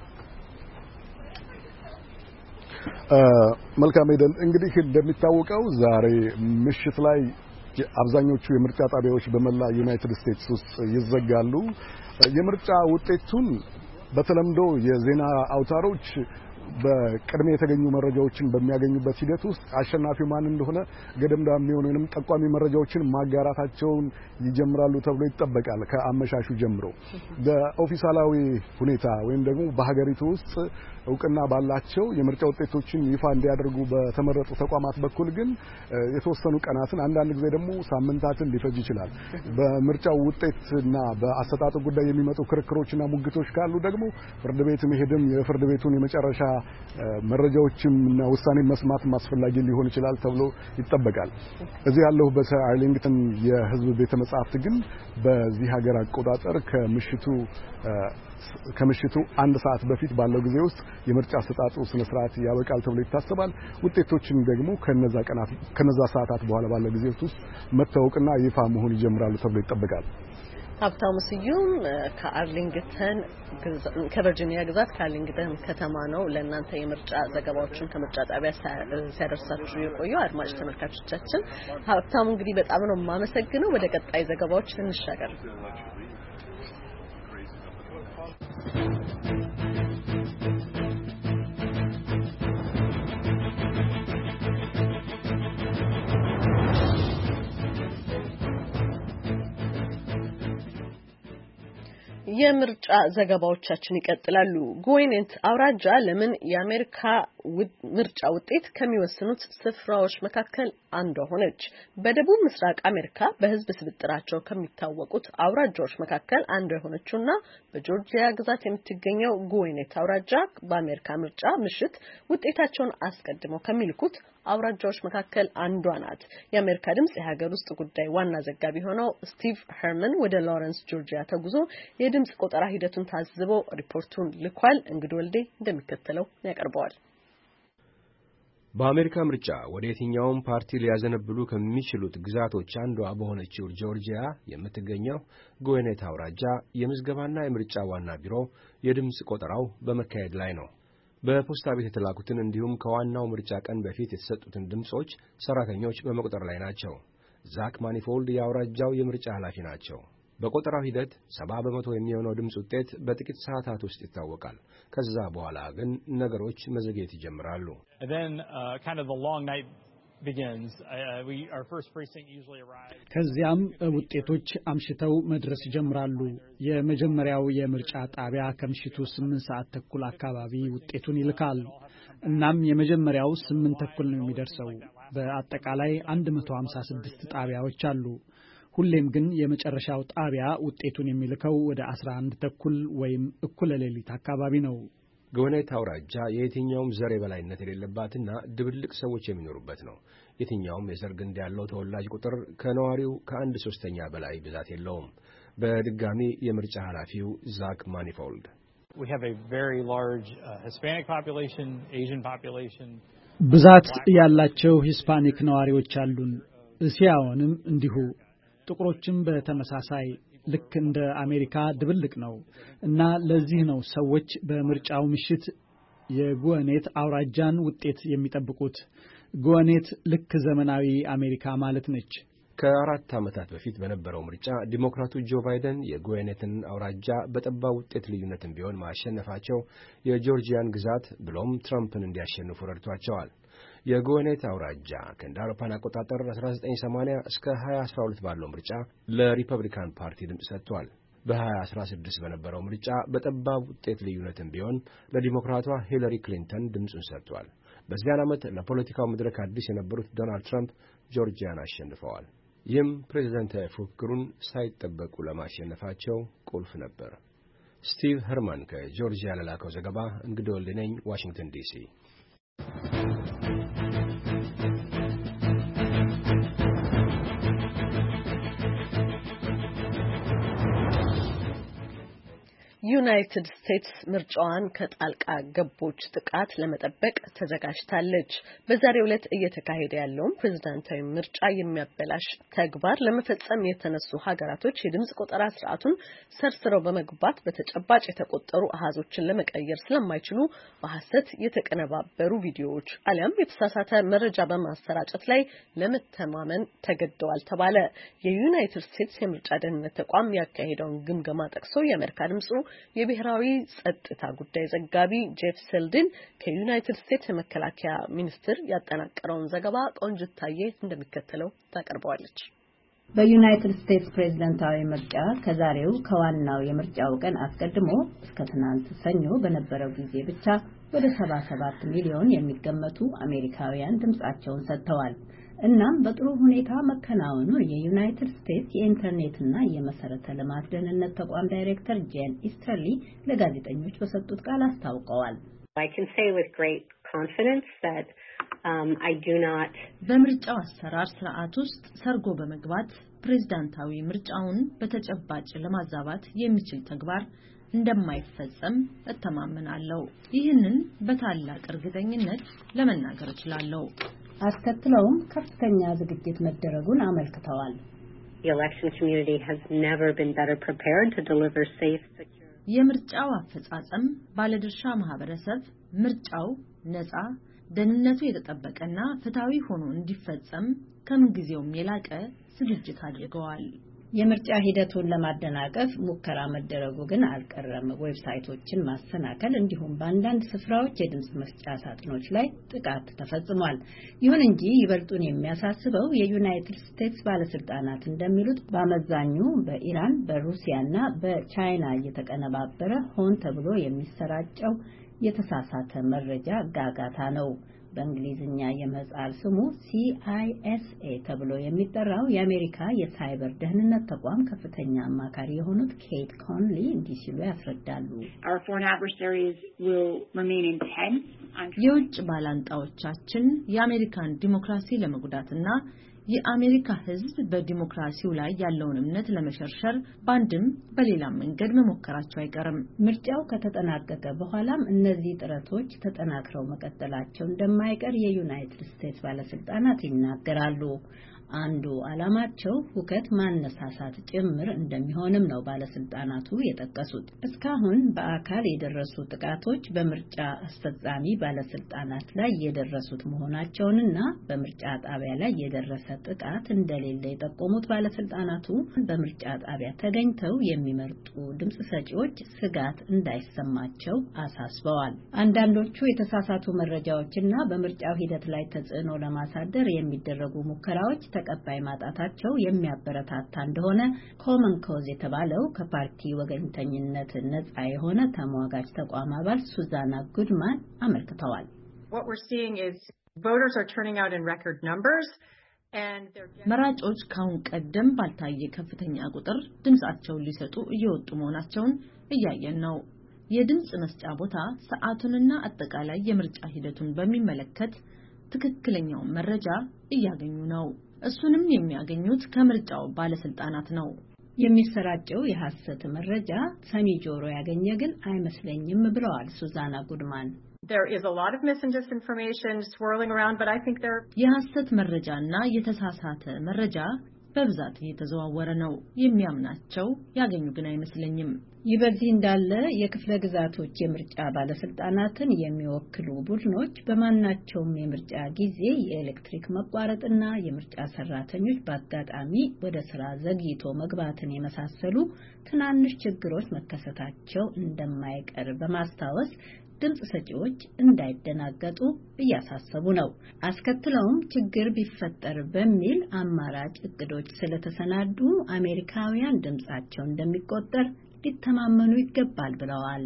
መልካም ሄደን እንግዲህ እንደሚታወቀው ዛሬ ምሽት ላይ አብዛኞቹ የምርጫ ጣቢያዎች በመላ ዩናይትድ ስቴትስ ውስጥ ይዘጋሉ። የምርጫ ውጤቱን በተለምዶ የዜና አውታሮች በቅድሜ የተገኙ መረጃዎችን በሚያገኙበት ሂደት ውስጥ አሸናፊው ማን እንደሆነ ገደምዳም የሚሆነንም ጠቋሚ መረጃዎችን ማጋራታቸውን ይጀምራሉ ተብሎ ይጠበቃል። ከአመሻሹ ጀምሮ በኦፊሻላዊ ሁኔታ ወይም ደግሞ በሀገሪቱ ውስጥ እውቅና ባላቸው የምርጫ ውጤቶችን ይፋ እንዲያደርጉ በተመረጡ ተቋማት በኩል ግን የተወሰኑ ቀናትን አንዳንድ ጊዜ ደግሞ ሳምንታትን ሊፈጅ ይችላል። በምርጫው ውጤትና በአሰጣጡ ጉዳይ የሚመጡ ክርክሮችና ሙግቶች ካሉ ደግሞ ፍርድ ቤት መሄድም የፍርድ ቤቱን የመጨረሻ መረጃዎችም እና ውሳኔ መስማት ማስፈላጊ ሊሆን ይችላል ተብሎ ይጠበቃል። እዚህ ያለሁበት አርሊንግተን የህዝብ ቤተ መጻሕፍት ግን በዚህ ሀገር አቆጣጠር ከምሽቱ ከምሽቱ አንድ ሰዓት በፊት ባለው ጊዜ ውስጥ የምርጫ አሰጣጡ ስነ ስርዓት ያበቃል ተብሎ ይታሰባል። ውጤቶችን ደግሞ ከነዛ ቀናት ከነዛ ሰዓታት በኋላ ባለው ጊዜ ውስጥ መታወቅና ይፋ መሆን ይጀምራሉ ተብሎ ይጠበቃል። ሀብታሙ ስዩም ከአርሊንግተን ከቨርጂኒያ ግዛት ከአርሊንግተን ከተማ ነው ለእናንተ የምርጫ ዘገባዎችን ከምርጫ ጣቢያ ሲያደርሳችሁ የቆየው። አድማጭ ተመልካቾቻችን ሀብታሙ እንግዲህ በጣም ነው የማመሰግነው። ወደ ቀጣይ ዘገባዎች እንሻገር። የምርጫ ዘገባዎቻችን ይቀጥላሉ። ጎይኔት አውራጃ ለምን የአሜሪካ ምርጫ ውጤት ከሚወስኑት ስፍራዎች መካከል አንዷ ሆነች? በደቡብ ምስራቅ አሜሪካ በህዝብ ስብጥራቸው ከሚታወቁት አውራጃዎች መካከል አንዷ የሆነችውና በጆርጂያ ግዛት የምትገኘው ጎይኔት አውራጃ በአሜሪካ ምርጫ ምሽት ውጤታቸውን አስቀድመው ከሚልኩት አውራጃዎች መካከል አንዷ ናት። የአሜሪካ ድምጽ የሀገር ውስጥ ጉዳይ ዋና ዘጋቢ ሆነው ስቲቭ ሄርመን ወደ ሎረንስ ጆርጂያ ተጉዞ የድምጽ ቆጠራ ሂደቱን ታዝቦ ሪፖርቱን ልኳል። እንግዲህ ወልዴ እንደሚከተለው ያቀርበዋል። በአሜሪካ ምርጫ ወደ የትኛውም ፓርቲ ሊያዘነብሉ ከሚችሉት ግዛቶች አንዷ በሆነችው ጆርጂያ የምትገኘው ጎይኔት አውራጃ የምዝገባና የምርጫ ዋና ቢሮ የድምጽ ቆጠራው በመካሄድ ላይ ነው። በፖስታ ቤት የተላኩትን እንዲሁም ከዋናው ምርጫ ቀን በፊት የተሰጡትን ድምጾች ሰራተኞች በመቁጠር ላይ ናቸው። ዛክ ማኒፎልድ የአውራጃው የምርጫ ኃላፊ ናቸው። በቆጠራው ሂደት ሰባ በመቶ የሚሆነው ድምጽ ውጤት በጥቂት ሰዓታት ውስጥ ይታወቃል። ከዛ በኋላ ግን ነገሮች መዘግየት ይጀምራሉ። ከዚያም ውጤቶች አምሽተው መድረስ ይጀምራሉ። የመጀመሪያው የምርጫ ጣቢያ ከምሽቱ ስምንት ሰዓት ተኩል አካባቢ ውጤቱን ይልካል። እናም የመጀመሪያው ስምንት ተኩል ነው የሚደርሰው። በአጠቃላይ አንድ መቶ ሃምሳ ስድስት ጣቢያዎች አሉ። ሁሌም ግን የመጨረሻው ጣቢያ ውጤቱን የሚልከው ወደ አስራ አንድ ተኩል ወይም እኩለ ሌሊት አካባቢ ነው። ጎይኔት አውራጃ የየትኛውም ዘር የበላይነት የሌለባትና ድብልቅ ሰዎች የሚኖሩበት ነው። የትኛውም የዘር ግንድ ያለው ተወላጅ ቁጥር ከነዋሪው ከአንድ ሶስተኛ በላይ ብዛት የለውም። በድጋሚ የምርጫ ኃላፊው ዛክ ማኒፎልድ ብዛት ያላቸው ሂስፓኒክ ነዋሪዎች አሉን። እስያውያንም እንዲሁ፣ ጥቁሮችም በተመሳሳይ ልክ እንደ አሜሪካ ድብልቅ ነው እና ለዚህ ነው ሰዎች በምርጫው ምሽት የጉዋኔት አውራጃን ውጤት የሚጠብቁት። ጉዋኔት ልክ ዘመናዊ አሜሪካ ማለት ነች። ከአራት ዓመታት በፊት በነበረው ምርጫ ዲሞክራቱ ጆ ባይደን የጉዋኔትን አውራጃ በጠባብ ውጤት ልዩነትም ቢሆን ማሸነፋቸው የጆርጂያን ግዛት ብሎም ትራምፕን እንዲያሸንፉ ረድቷቸዋል። የጉዋኔት አውራጃ ከእንደ አውሮፓውያን አቆጣጠር አስራ ዘጠኝ ሰማንያ እስከ ሃያ አስራ ሁለት ባለው ምርጫ ለሪፐብሊካን ፓርቲ ድምጽ ሰጥቷል። በሃያ አስራ ስድስት በነበረው ምርጫ በጠባብ ውጤት ልዩነትም ቢሆን ለዲሞክራቷ ሂለሪ ክሊንተን ድምጹን ሰጥቷል። በዚያን ዓመት ለፖለቲካው መድረክ አዲስ የነበሩት ዶናልድ ትራምፕ ጆርጂያን አሸንፈዋል። ይህም ፕሬዝዳንታዊ ፉክክሩን ሳይጠበቁ ለማሸነፋቸው ቁልፍ ነበር። ስቲቭ ሄርማን ከጆርጂያ ለላከው ዘገባ እንግዲህ ወልዴ ነኝ፣ ዋሽንግተን ዲሲ። ዩናይትድ ስቴትስ ምርጫዋን ከጣልቃ ገቦች ጥቃት ለመጠበቅ ተዘጋጅታለች። በዛሬው ዕለት እየተካሄደ ያለውን ፕሬዝዳንታዊ ምርጫ የሚያበላሽ ተግባር ለመፈጸም የተነሱ ሀገራቶች የድምጽ ቆጠራ ስርዓቱን ሰርስረው በመግባት በተጨባጭ የተቆጠሩ አሃዞችን ለመቀየር ስለማይችሉ በሐሰት የተቀነባበሩ ቪዲዮዎች አሊያም የተሳሳተ መረጃ በማሰራጨት ላይ ለመተማመን ተገደዋል ተባለ። የዩናይትድ ስቴትስ የምርጫ ደህንነት ተቋም ያካሄደውን ግምገማ ጠቅሶ የአሜሪካ ድምጽ የብሔራዊ ጸጥታ ጉዳይ ዘጋቢ ጄፍ ሴልድን ከዩናይትድ ስቴትስ የመከላከያ ሚኒስቴር ያጠናቀረውን ዘገባ ቆንጅታዬ እንደሚከተለው ታቀርበዋለች። በዩናይትድ ስቴትስ ፕሬዝዳንታዊ ምርጫ ከዛሬው ከዋናው የምርጫው ቀን አስቀድሞ እስከ ትናንት ሰኞ በነበረው ጊዜ ብቻ ወደ ሰባ ሰባት ሚሊዮን የሚገመቱ አሜሪካውያን ድምጻቸውን ሰጥተዋል። እናም በጥሩ ሁኔታ መከናወኑን የዩናይትድ ስቴትስ የኢንተርኔትና የመሰረተ ልማት ደህንነት ተቋም ዳይሬክተር ጄን ኢስተርሊ ለጋዜጠኞች በሰጡት ቃል አስታውቀዋል። I can say with great confidence that um, I do not በምርጫው አሰራር ስርዓት ውስጥ ሰርጎ በመግባት ፕሬዝዳንታዊ ምርጫውን በተጨባጭ ለማዛባት የሚችል ተግባር እንደማይፈጸም እተማመናለሁ። ይህንን በታላቅ እርግጠኝነት ለመናገር እችላለሁ። አስከትለውም ከፍተኛ ዝግጅት መደረጉን አመልክተዋል። The election community has never been better prepared to deliver safe, secure. የምርጫው አፈጻጸም ባለድርሻ ማህበረሰብ ምርጫው ነፃ፣ ደህንነቱ የተጠበቀና ፍትሃዊ ሆኖ እንዲፈጸም ከምንጊዜውም የላቀ ዝግጅት አድርገዋል። የምርጫ ሂደቱን ለማደናቀፍ ሙከራ መደረጉ ግን አልቀረም። ዌብሳይቶችን ማሰናከል እንዲሁም በአንዳንድ ስፍራዎች የድምጽ መስጫ ሳጥኖች ላይ ጥቃት ተፈጽሟል። ይሁን እንጂ ይበልጡን የሚያሳስበው የዩናይትድ ስቴትስ ባለስልጣናት እንደሚሉት በአመዛኙ በኢራን፣ በሩሲያና በቻይና እየተቀነባበረ ሆን ተብሎ የሚሰራጨው የተሳሳተ መረጃ ጋጋታ ነው። በእንግሊዝኛ የምህጻር ስሙ ሲ አይ ኤስ ኤ ተብሎ የሚጠራው የአሜሪካ የሳይበር ደህንነት ተቋም ከፍተኛ አማካሪ የሆኑት ኬት ኮንሊ እንዲህ ሲሉ ያስረዳሉ። የውጭ ባላንጣዎቻችን የአሜሪካን ዲሞክራሲ ለመጉዳትና የአሜሪካ ሕዝብ በዲሞክራሲው ላይ ያለውን እምነት ለመሸርሸር ባንድም በሌላም መንገድ መሞከራቸው አይቀርም። ምርጫው ከተጠናቀቀ በኋላም እነዚህ ጥረቶች ተጠናክረው መቀጠላቸው እንደማይቀር የዩናይትድ ስቴትስ ባለስልጣናት ይናገራሉ። አንዱ ዓላማቸው ሁከት ማነሳሳት ጭምር እንደሚሆንም ነው ባለስልጣናቱ የጠቀሱት። እስካሁን በአካል የደረሱ ጥቃቶች በምርጫ አስፈጻሚ ባለስልጣናት ላይ የደረሱት መሆናቸውንና በምርጫ ጣቢያ ላይ የደረሰ ጥቃት እንደሌለ የጠቆሙት ባለስልጣናቱ በምርጫ ጣቢያ ተገኝተው የሚመርጡ ድምጽ ሰጪዎች ስጋት እንዳይሰማቸው አሳስበዋል። አንዳንዶቹ የተሳሳቱ መረጃዎችና በምርጫው ሂደት ላይ ተጽዕኖ ለማሳደር የሚደረጉ ሙከራዎች ተቀባይ ማጣታቸው የሚያበረታታ እንደሆነ ኮመን ኮዝ የተባለው ከፓርቲ ወገንተኝነት ነፃ የሆነ ተሟጋች ተቋም አባል ሱዛና ጉድማን አመልክተዋል። What we're seeing is voters are turning out in record numbers and they're መራጮች ካሁን ቀደም ባልታየ ከፍተኛ ቁጥር ድምጻቸውን ሊሰጡ እየወጡ መሆናቸውን እያየን ነው። የድምጽ መስጫ ቦታ ሰዓቱንና አጠቃላይ የምርጫ ሂደቱን በሚመለከት ትክክለኛው መረጃ እያገኙ ነው። እሱንም የሚያገኙት ከምርጫው ባለስልጣናት ነው። የሚሰራጨው የሐሰት መረጃ ሰሚ ጆሮ ያገኘ ግን አይመስለኝም ብለዋል ሱዛና ጉድማን። There is a lot of misinformation swirling around, but I think there የሐሰት መረጃና የተሳሳተ መረጃ በብዛት እየተዘዋወረ ነው። የሚያምናቸው ያገኙ ግን አይመስለኝም። ይህ በዚህ እንዳለ የክፍለ ግዛቶች የምርጫ ባለስልጣናትን የሚወክሉ ቡድኖች በማናቸውም የምርጫ ጊዜ የኤሌክትሪክ መቋረጥና የምርጫ ሰራተኞች በአጋጣሚ ወደ ስራ ዘግይቶ መግባትን የመሳሰሉ ትናንሽ ችግሮች መከሰታቸው እንደማይቀር በማስታወስ ድምጽ ሰጪዎች እንዳይደናገጡ እያሳሰቡ ነው። አስከትለውም ችግር ቢፈጠር በሚል አማራጭ እቅዶች ስለተሰናዱ አሜሪካውያን ድምጻቸው እንደሚቆጠር ሊተማመኑ ይገባል ብለዋል።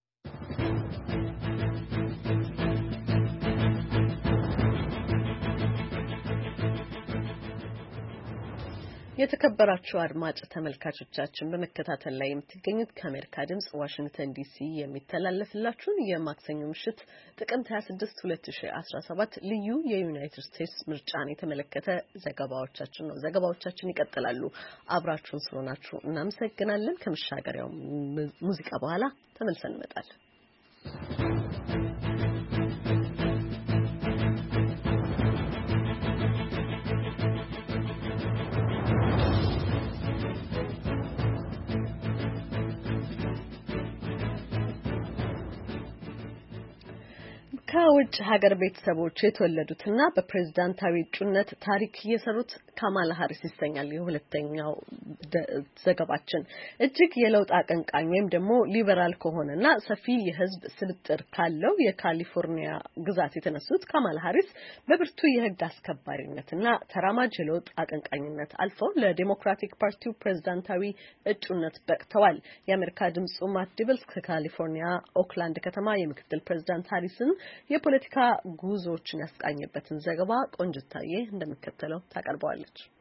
የተከበራችሁ አድማጭ ተመልካቾቻችን በመከታተል ላይ የምትገኙት ከአሜሪካ ድምጽ ዋሽንግተን ዲሲ የሚተላለፍላችሁን የማክሰኞ ምሽት ጥቅምት ሃያ ስድስት ሁለት ሺህ አስራ ሰባት ልዩ የዩናይትድ ስቴትስ ምርጫን የተመለከተ ዘገባዎቻችን ነው። ዘገባዎቻችን ይቀጥላሉ። አብራችሁን ስለሆናችሁ እናመሰግናለን። ከመሻገሪያው ሙዚቃ በኋላ ተመልሰን እንመጣለን። ከውጭ ሀገር ቤተሰቦች የተወለዱትና በፕሬዝዳንታዊ እጩነት ታሪክ የሰሩት ካማላ ሃሪስ ይሰኛል የሁለተኛው ዘገባችን። እጅግ የለውጥ አቀንቃኝ ወይም ደግሞ ሊበራል ከሆነና ሰፊ የህዝብ ስብጥር ካለው የካሊፎርኒያ ግዛት የተነሱት ካማላ ሃሪስ በብርቱ የህግ አስከባሪነትና ተራማጅ የለውጥ አቀንቃኝነት አልፈው ለዲሞክራቲክ ፓርቲው ፕሬዝዳንታዊ እጩነት በቅተዋል። የአሜሪካ ድምጹ ማት ዲብልስ ከካሊፎርኒያ ኦክላንድ ከተማ የምክትል ፕሬዝዳንት ሃሪስን የፖለቲካ ጉዞዎችን ያስቃኘበትን ዘገባ ቆንጅታዬ እንደሚከተለው ታቀርበዋለች።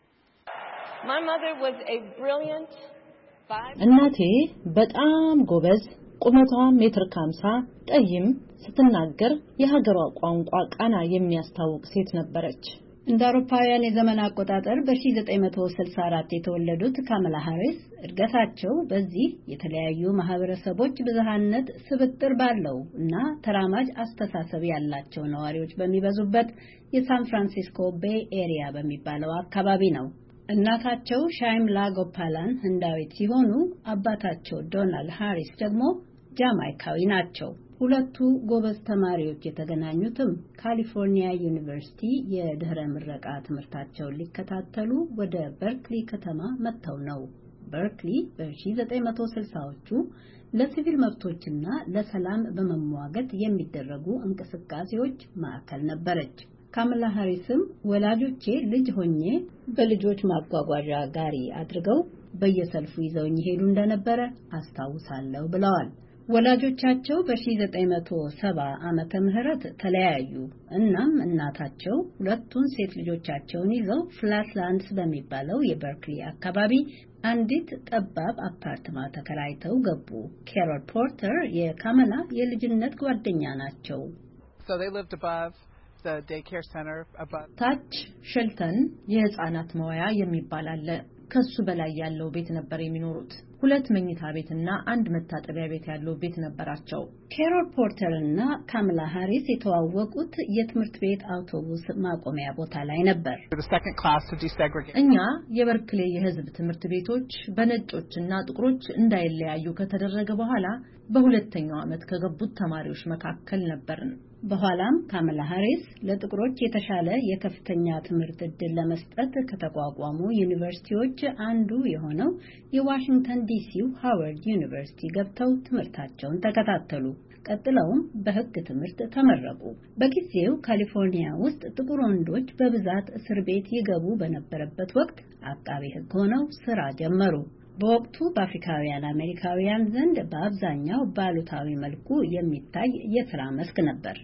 እናቴ በጣም ጎበዝ፣ ቁመቷ ሜትር ከሀምሳ ጠይም፣ ስትናገር የሀገሯ ቋንቋ ቃና የሚያስታውቅ ሴት ነበረች። እንደ አውሮፓውያን የዘመን አቆጣጠር በ1964 የተወለዱት ካማላ ሃሪስ እድገታቸው በዚህ የተለያዩ ማህበረሰቦች ብዝሃነት ስብጥር ባለው እና ተራማጅ አስተሳሰብ ያላቸው ነዋሪዎች በሚበዙበት የሳን ፍራንሲስኮ ቤይ ኤሪያ በሚባለው አካባቢ ነው። እናታቸው ሻይምላ ጎፓላን ህንዳዊት ሲሆኑ አባታቸው ዶናልድ ሃሪስ ደግሞ ጃማይካዊ ናቸው። ሁለቱ ጎበዝ ተማሪዎች የተገናኙትም ካሊፎርኒያ ዩኒቨርሲቲ የድህረ ምረቃ ትምህርታቸውን ሊከታተሉ ወደ በርክሊ ከተማ መጥተው ነው። በርክሊ በ1960ዎቹ ለሲቪል መብቶችና ለሰላም በመሟገት የሚደረጉ እንቅስቃሴዎች ማዕከል ነበረች። ካማላ ሃሪስም ወላጆቼ ልጅ ሆኜ በልጆች ማጓጓዣ ጋሪ አድርገው በየሰልፉ ይዘውኝ ሄዱ እንደነበረ አስታውሳለሁ ብለዋል። ወላጆቻቸው በ1970 ዓመተ ምህረት ተለያዩ። እናም እናታቸው ሁለቱን ሴት ልጆቻቸውን ይዘው ፍላትላንድስ በሚባለው የበርክሊ አካባቢ አንዲት ጠባብ አፓርትማ ተከራይተው ገቡ። ካሮል ፖርተር የካማላ የልጅነት ጓደኛ ናቸው። ታች ሼልተን የህፃናት መዋያ የሚባል አለ። ከሱ በላይ ያለው ቤት ነበር የሚኖሩት። ሁለት መኝታ ቤትና አንድ መታጠቢያ ቤት ያለው ቤት ነበራቸው። ካሮል ፖርተር እና ካማላ ሃሪስ የተዋወቁት የትምህርት ቤት አውቶቡስ ማቆሚያ ቦታ ላይ ነበር። እኛ የበርክሌ የህዝብ ትምህርት ቤቶች በነጮችና ጥቁሮች እንዳይለያዩ ከተደረገ በኋላ በሁለተኛው ዓመት ከገቡት ተማሪዎች መካከል ነበርን። በኋላም ካማላ ሃሪስ ለጥቁሮች የተሻለ የከፍተኛ ትምህርት ዕድል ለመስጠት ከተቋቋሙ ዩኒቨርሲቲዎች አንዱ የሆነው የዋሽንግተን ዲሲው ሃዋርድ ዩኒቨርሲቲ ገብተው ትምህርታቸውን ተከታተሉ። ቀጥለውም በሕግ ትምህርት ተመረቁ። በጊዜው ካሊፎርኒያ ውስጥ ጥቁር ወንዶች በብዛት እስር ቤት ይገቡ በነበረበት ወቅት አቃቤ ሕግ ሆነው ስራ ጀመሩ። በወቅቱ በአፍሪካውያን አሜሪካውያን ዘንድ በአብዛኛው ባሉታዊ መልኩ የሚታይ የሥራ መስክ ነበር።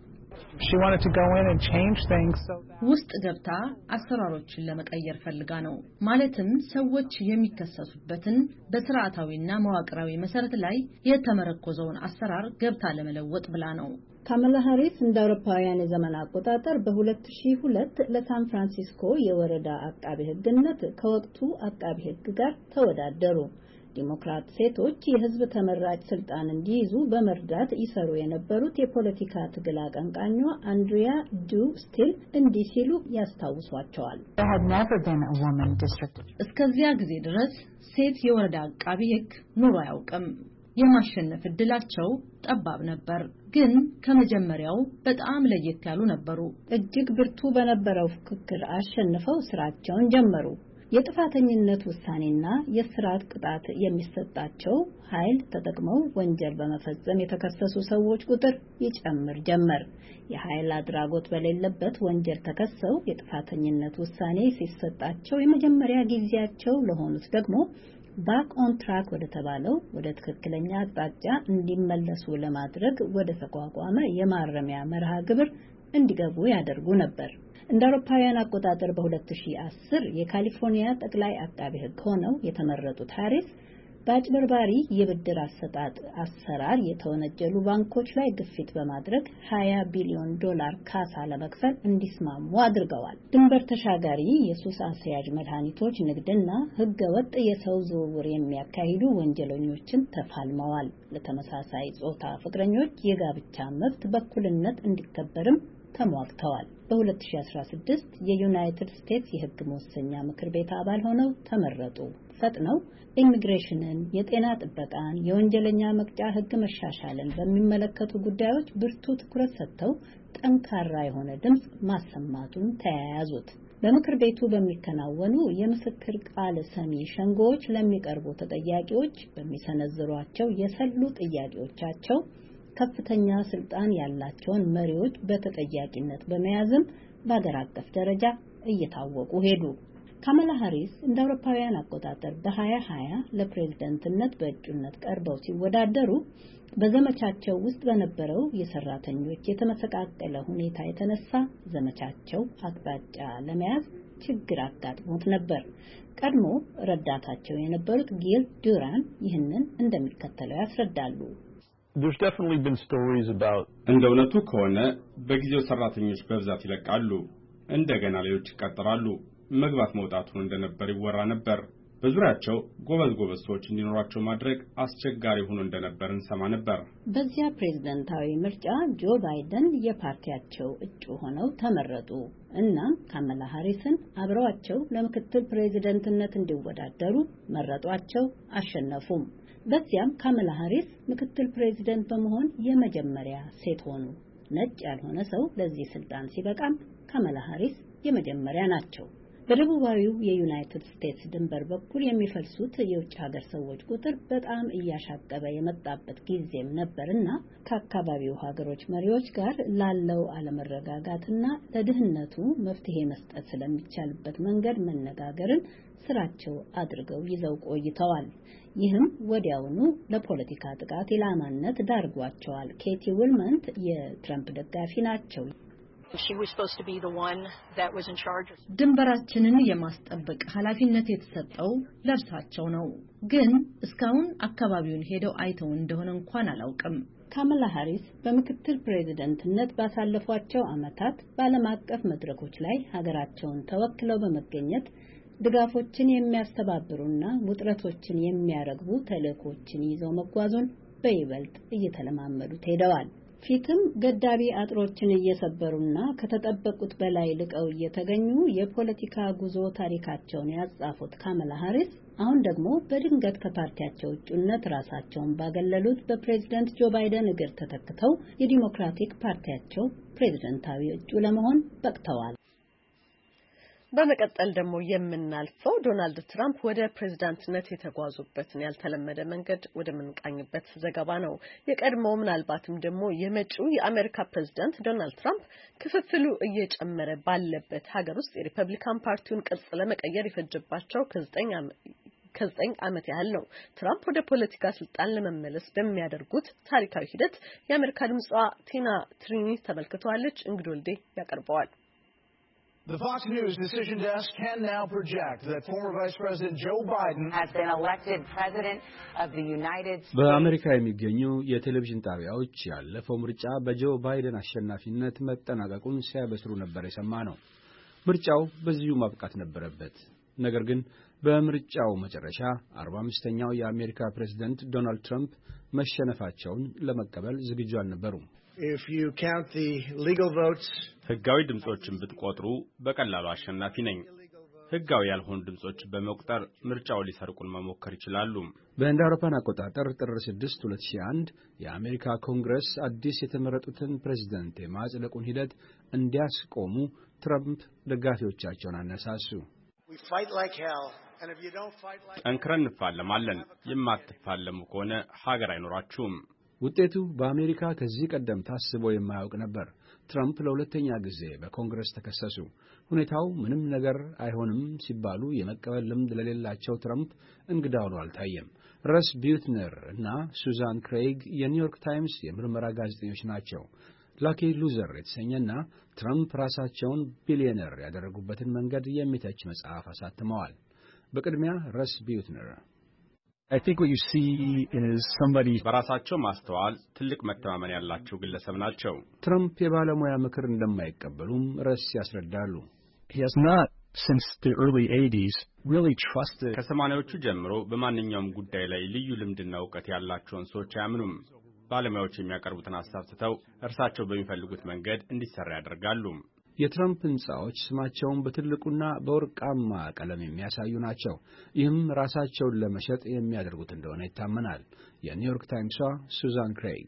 ውስጥ ገብታ አሰራሮችን ለመቀየር ፈልጋ ነው። ማለትም ሰዎች የሚከሰሱበትን በስርዓታዊና መዋቅራዊ መሰረት ላይ የተመረኮዘውን አሰራር ገብታ ለመለወጥ ብላ ነው። ካማላ ሃሪስ እንደ አውሮፓውያን የዘመን አቆጣጠር በሁለት ሺህ ሁለት ለሳን ፍራንሲስኮ የወረዳ አቃቤ ሕግነት ከወቅቱ አቃቤ ሕግ ጋር ተወዳደሩ። ዲሞክራት ሴቶች የህዝብ ተመራጭ ስልጣን እንዲይዙ በመርዳት ይሰሩ የነበሩት የፖለቲካ ትግል አቀንቃኟ አንድሪያ ዱ ስቲል እንዲህ ሲሉ ያስታውሷቸዋል። እስከዚያ ጊዜ ድረስ ሴት የወረዳ አቃቢ ህግ ኑሮ አያውቅም። የማሸነፍ እድላቸው ጠባብ ነበር፣ ግን ከመጀመሪያው በጣም ለየት ያሉ ነበሩ። እጅግ ብርቱ በነበረው ፍክክር አሸንፈው ስራቸውን ጀመሩ። የጥፋተኝነት ውሳኔና የስርዓት ቅጣት የሚሰጣቸው ኃይል ተጠቅመው ወንጀል በመፈጸም የተከሰሱ ሰዎች ቁጥር ይጨምር ጀመር። የኃይል አድራጎት በሌለበት ወንጀል ተከሰው የጥፋተኝነት ውሳኔ ሲሰጣቸው የመጀመሪያ ጊዜያቸው ለሆኑት ደግሞ ባክ ኦን ትራክ ወደ ተባለው ወደ ትክክለኛ አቅጣጫ እንዲመለሱ ለማድረግ ወደ ተቋቋመ የማረሚያ መርሃ ግብር እንዲገቡ ያደርጉ ነበር። እንደ አውሮፓውያን አቆጣጠር በ2010 የካሊፎርኒያ ጠቅላይ አቃቤ ሕግ ሆነው የተመረጡት ሃሪስ በአጭበርባሪ የብድር አሰጣጥ አሰራር የተወነጀሉ ባንኮች ላይ ግፊት በማድረግ ሀያ ቢሊዮን ዶላር ካሳ ለመክፈል እንዲስማሙ አድርገዋል። ድንበር ተሻጋሪ የሱስ አስያዥ መድኃኒቶች ንግድና ህገወጥ የሰው ዝውውር የሚያካሂዱ ወንጀለኞችን ተፋልመዋል። ለተመሳሳይ ጾታ ፍቅረኞች የጋብቻ መብት በእኩልነት እንዲከበርም ተሟግተዋል። በ2016 የዩናይትድ ስቴትስ የህግ መወሰኛ ምክር ቤት አባል ሆነው ተመረጡ። ፈጥነው ኢሚግሬሽንን፣ የጤና ጥበቃን፣ የወንጀለኛ መቅጫ ህግ መሻሻልን በሚመለከቱ ጉዳዮች ብርቱ ትኩረት ሰጥተው ጠንካራ የሆነ ድምጽ ማሰማቱን ተያያዙት። በምክር ቤቱ በሚከናወኑ የምስክር ቃል ሰሚ ሸንጎዎች ለሚቀርቡ ተጠያቂዎች በሚሰነዝሯቸው የሰሉ ጥያቄዎቻቸው ከፍተኛ ስልጣን ያላቸውን መሪዎች በተጠያቂነት በመያዝም በአገር አቀፍ ደረጃ እየታወቁ ሄዱ። ካማላ ሃሪስ እንደ አውሮፓውያን አቆጣጠር በ2020 ለፕሬዝዳንትነት በእጩነት ቀርበው ሲወዳደሩ በዘመቻቸው ውስጥ በነበረው የሰራተኞች የተመሰቃቀለ ሁኔታ የተነሳ ዘመቻቸው አቅጣጫ ለመያዝ ችግር አጋጥሞት ነበር። ቀድሞ ረዳታቸው የነበሩት ጊል ዱራን ይህንን እንደሚከተለው ያስረዳሉ። There's definitely been stories about እንደ እውነቱ ከሆነ በጊዜው ሰራተኞች በብዛት ይለቃሉ፣ እንደገና ሌሎች ይቀጥራሉ። መግባት መውጣቱን እንደነበር ይወራ ነበር። በዙሪያቸው ጎበዝ ጎበዝ ሰዎች እንዲኖራቸው ማድረግ አስቸጋሪ ሆኖ እንደነበር እንሰማ ነበር። በዚያ ፕሬዝዳንታዊ ምርጫ ጆ ባይደን የፓርቲያቸው እጩ ሆነው ተመረጡ። እናም ካማላ ሃሪስን አብረዋቸው ለምክትል ፕሬዝዳንትነት እንዲወዳደሩ መረጧቸው፣ አሸነፉም። በዚያም ካማላ ሃሪስ ምክትል ፕሬዝዳንት በመሆን የመጀመሪያ ሴት ሆኑ። ነጭ ያልሆነ ሰው ለዚህ ስልጣን ሲበቃም ካማላ ሃሪስ የመጀመሪያ ናቸው። በደቡባዊው የዩናይትድ ስቴትስ ድንበር በኩል የሚፈልሱት የውጭ ሀገር ሰዎች ቁጥር በጣም እያሻቀበ የመጣበት ጊዜም ነበርና ከአካባቢው ሀገሮች መሪዎች ጋር ላለው አለመረጋጋትና ለድህነቱ መፍትሄ መስጠት ስለሚቻልበት መንገድ መነጋገርን ስራቸው አድርገው ይዘው ቆይተዋል። ይህም ወዲያውኑ ለፖለቲካ ጥቃት ኢላማነት ዳርጓቸዋል። ኬቲ ዊልመንት የትራምፕ ደጋፊ ናቸው። ድንበራችንን የማስጠበቅ ኃላፊነት የተሰጠው ለእርሳቸው ነው፣ ግን እስካሁን አካባቢውን ሄደው አይተው እንደሆነ እንኳን አላውቅም። ካማላ ሃሪስ በምክትል ፕሬዝዳንትነት ባሳለፏቸው ዓመታት በዓለም አቀፍ መድረኮች ላይ ሀገራቸውን ተወክለው በመገኘት ድጋፎችን የሚያስተባብሩና ውጥረቶችን የሚያረግቡ ተልእኮችን ይዘው መጓዙን በይበልጥ እየተለማመዱት ሄደዋል። ፊትም ገዳቢ አጥሮችን እየሰበሩና ከተጠበቁት በላይ ልቀው እየተገኙ የፖለቲካ ጉዞ ታሪካቸውን ያጻፉት ካማላ ሃሪስ አሁን ደግሞ በድንገት ከፓርቲያቸው እጩነት ራሳቸውን ባገለሉት በፕሬዝዳንት ጆ ባይደን እግር ተተክተው የዲሞክራቲክ ፓርቲያቸው ፕሬዝዳንታዊ እጩ ለመሆን በቅተዋል። በመቀጠል ደግሞ የምናልፈው ዶናልድ ትራምፕ ወደ ፕሬዝዳንትነት የተጓዙበትን ያልተለመደ መንገድ ወደ ምንቃኝበት ዘገባ ነው። የቀድሞው ምናልባትም ደግሞ የመጪው የአሜሪካ ፕሬዝዳንት ዶናልድ ትራምፕ ክፍፍሉ እየጨመረ ባለበት ሀገር ውስጥ የሪፐብሊካን ፓርቲውን ቅርጽ ለመቀየር የፈጀባቸው ከዘጠኝ ከዘጠኝ ዓመት ያህል ነው። ትራምፕ ወደ ፖለቲካ ስልጣን ለመመለስ በሚያደርጉት ታሪካዊ ሂደት የአሜሪካ ድምጿ ቲና ትሪኒ ተመልክተዋለች። እንግዲህ ወልዴ ያቀርበዋል። The Fox News decision desk can now project that former Vice President Joe Biden has been elected President of the United States. በአሜሪካ የሚገኙ የቴሌቪዥን ጣቢያዎች ያለፈው ምርጫ በጆ ባይደን አሸናፊነት መጠናቀቁን ሲያበስሩ ነበር የሰማነው። ምርጫው በዚሁ ማብቃት ነበረበት። ነገር ግን በምርጫው መጨረሻ አርባ አምስተኛው የአሜሪካ ፕሬዝዳንት ዶናልድ ትራምፕ መሸነፋቸውን ለመቀበል ዝግጁ አልነበሩም። If you count the legal votes, ሕጋዊ ድምጾችን ብትቆጥሩ በቀላሉ አሸናፊ ነኝ። ሕጋዊ ያልሆኑ ድምጾች በመቁጠር ምርጫው ሊሰርቁን መሞከር ይችላሉ። በእንደ አውሮፓን አቆጣጠር ጥር ስድስት ሁለት ሺህ አንድ የአሜሪካ ኮንግረስ አዲስ የተመረጡትን ፕሬዝዳንት የማጽደቁን ሂደት እንዲያስቆሙ ትራምፕ ደጋፊዎቻቸውን አነሳሱ። we fight like hell, and if you don't fight like ጠንክረን እንፋለማለን። የማትፋለሙ ከሆነ ሀገር አይኖራችሁም። ውጤቱ በአሜሪካ ከዚህ ቀደም ታስቦ የማያውቅ ነበር። ትራምፕ ለሁለተኛ ጊዜ በኮንግረስ ተከሰሱ። ሁኔታው ምንም ነገር አይሆንም ሲባሉ የመቀበል ልምድ ለሌላቸው ትራምፕ እንግዳ ሆኖ አልታየም። ረስ ቢዩትነር እና ሱዛን ክሬይግ የኒውዮርክ ታይምስ የምርመራ ጋዜጠኞች ናቸው። ላኪ ሉዘር የተሰኘና ትራምፕ ራሳቸውን ቢሊዮነር ያደረጉበትን መንገድ የሚተች መጽሐፍ አሳትመዋል። በቅድሚያ ረስ ቢዩትነር I think what you see is somebody በራሳቸው ማስተዋል ትልቅ መተማመን ያላቸው ግለሰብ ናቸው። ትራምፕ የባለሙያ ምክር እንደማይቀበሉም ረስ ያስረዳሉ። He has not since the early eighties really trusted ከሰማንያዎቹ ጀምሮ በማንኛውም ጉዳይ ላይ ልዩ ልምድና ዕውቀት ያላቸውን ሰዎች አያምኑም። ባለሙያዎች የሚያቀርቡትን ሐሳብ ትተው እርሳቸው በሚፈልጉት መንገድ እንዲሰራ ያደርጋሉ። የትራምፕ ሕንጻዎች ስማቸውን በትልቁና በወርቃማ ቀለም የሚያሳዩ ናቸው። ይህም ራሳቸውን ለመሸጥ የሚያደርጉት እንደሆነ ይታመናል። የኒውዮርክ ታይምሷ ሱዛን ክሬይግ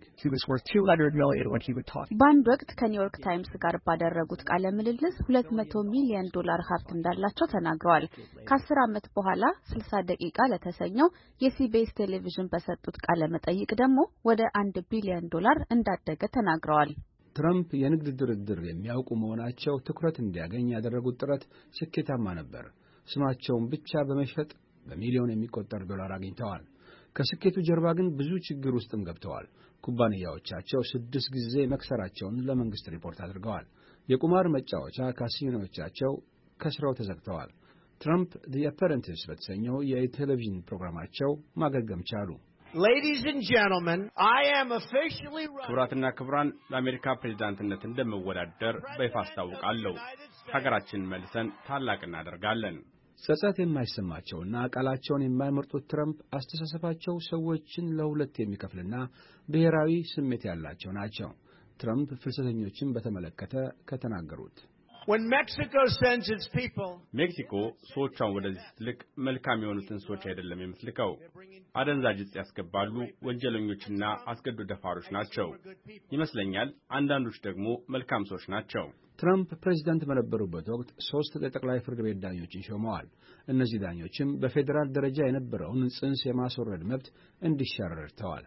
በአንድ ወቅት ከኒውዮርክ ታይምስ ጋር ባደረጉት ቃለ ምልልስ ሁለት መቶ ሚሊዮን ዶላር ሀብት እንዳላቸው ተናግረዋል። ከአስር ዓመት በኋላ ስልሳ ደቂቃ ለተሰኘው የሲቢኤስ ቴሌቪዥን በሰጡት ቃለ መጠይቅ ደግሞ ወደ አንድ ቢሊዮን ዶላር እንዳደገ ተናግረዋል። ትራምፕ የንግድ ድርድር የሚያውቁ መሆናቸው ትኩረት እንዲያገኝ ያደረጉት ጥረት ስኬታማ ነበር። ስማቸውን ብቻ በመሸጥ በሚሊዮን የሚቆጠር ዶላር አግኝተዋል። ከስኬቱ ጀርባ ግን ብዙ ችግር ውስጥም ገብተዋል። ኩባንያዎቻቸው ስድስት ጊዜ መክሰራቸውን ለመንግስት ሪፖርት አድርገዋል። የቁማር መጫወቻ ካሲኖዎቻቸው ከስረው ተዘግተዋል። ትራምፕ ዲ አፐረንቲስ በተሰኘው የቴሌቪዥን ፕሮግራማቸው ማገገም ቻሉ። Ladies and gentlemen, I am officially ክቡራትና ክቡራን ለአሜሪካ ፕሬዝዳንትነት እንደምወዳደር በይፋ አስታውቃለሁ። ሀገራችንን መልሰን ታላቅ እናደርጋለን። ጸጸት የማይሰማቸውና ቃላቸውን የማይመርጡት ትራምፕ አስተሳሰባቸው ሰዎችን ለሁለት የሚከፍልና ብሔራዊ ስሜት ያላቸው ናቸው። ትራምፕ ፍልሰተኞችን በተመለከተ ከተናገሩት When Mexico sends its people ሜክሲኮ ሰዎቿን ወደዚህ ስትልክ መልካም የሆኑትን ሰዎች አይደለም የምትልከው። አደንዛዥ ዕፅ ያስገባሉ፣ ወንጀለኞችና አስገዶ ደፋሮች ናቸው ይመስለኛል። አንዳንዶች ደግሞ መልካም ሰዎች ናቸው። ትራምፕ ፕሬዝዳንት በነበሩበት ወቅት ሶስት የጠቅላይ ፍርድ ቤት ዳኞችን ሾመዋል። እነዚህ ዳኞችም በፌዴራል ደረጃ የነበረውን ጽንስ የማስወረድ መብት እንዲሻር ረድተዋል።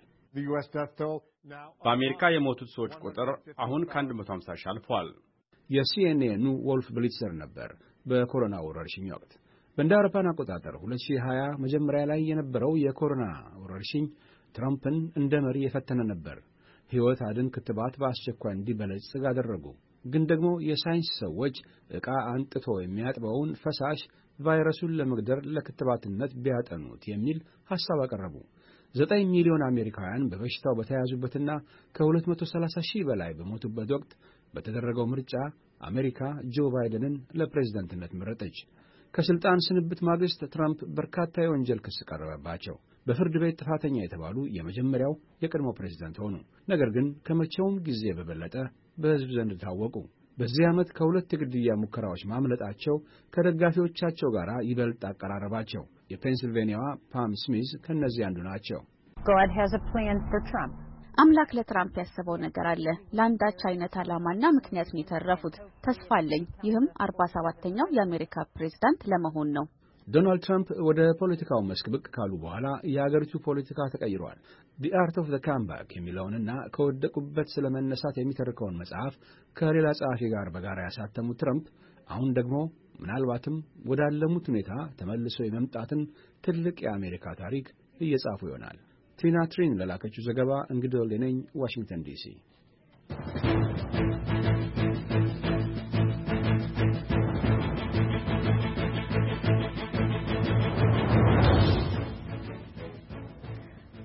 በአሜሪካ የሞቱት ሰዎች ቁጥር አሁን ከአንድ መቶ ሃምሳ ሺህ አልፏል። የሲኤንኤኑ ወልፍ ብሊትዘር ነበር። በኮሮና ወረርሽኝ ወቅት በእንደ አውሮፓን አቆጣጠር ሁለት ሺህ ሃያ መጀመሪያ ላይ የነበረው የኮሮና ወረርሽኝ ትራምፕን እንደ መሪ የፈተነ ነበር። ሕይወት አድን ክትባት በአስቸኳይ እንዲበለጽግ አደረጉ። ግን ደግሞ የሳይንስ ሰዎች ዕቃ አንጥቶ የሚያጥበውን ፈሳሽ ቫይረሱን ለመግደር ለክትባትነት ቢያጠኑት የሚል ሐሳብ አቀረቡ። ዘጠኝ ሚሊዮን አሜሪካውያን በበሽታው በተያዙበትና ከሁለት መቶ ሰላሳ ሺህ በላይ በሞቱበት ወቅት በተደረገው ምርጫ አሜሪካ ጆ ባይደንን ለፕሬዝዳንትነት መረጠች። ከስልጣን ስንብት ማግስት ትራምፕ በርካታ የወንጀል ክስ ቀረበባቸው። በፍርድ ቤት ጥፋተኛ የተባሉ የመጀመሪያው የቀድሞ ፕሬዝዳንት ሆኑ። ነገር ግን ከመቼውም ጊዜ በበለጠ በሕዝብ ዘንድ ታወቁ። በዚህ ዓመት ከሁለት የግድያ ሙከራዎች ማምለጣቸው ከደጋፊዎቻቸው ጋር ይበልጥ አቀራረባቸው። የፔንሲልቬኒያዋ ፓም ስሚዝ ከእነዚህ አንዱ ናቸው። God has a plan for Trump. አምላክ ለትራምፕ ያሰበው ነገር አለ። ለአንዳች አይነት ዓላማና ምክንያት ነው የተረፉት። ተስፋ አለኝ። ይህም አርባ ሰባተኛው የአሜሪካ ፕሬዝዳንት ለመሆን ነው። ዶናልድ ትራምፕ ወደ ፖለቲካው መስክ ብቅ ካሉ በኋላ የአገሪቱ ፖለቲካ ተቀይሯል። ዲ አርት ኦፍ ዘ ካምባክ የሚለውንና ከወደቁበት ስለ መነሳት የሚተርከውን መጽሐፍ ከሌላ ጸሐፊ ጋር በጋራ ያሳተሙት ትራምፕ አሁን ደግሞ ምናልባትም ወዳለሙት ሁኔታ ተመልሶ የመምጣትን ትልቅ የአሜሪካ ታሪክ እየጻፉ ይሆናል። ቲና ትሪን ለላከችው ዘገባ እንግዲህ ለነኝ ዋሽንግተን ዲሲ።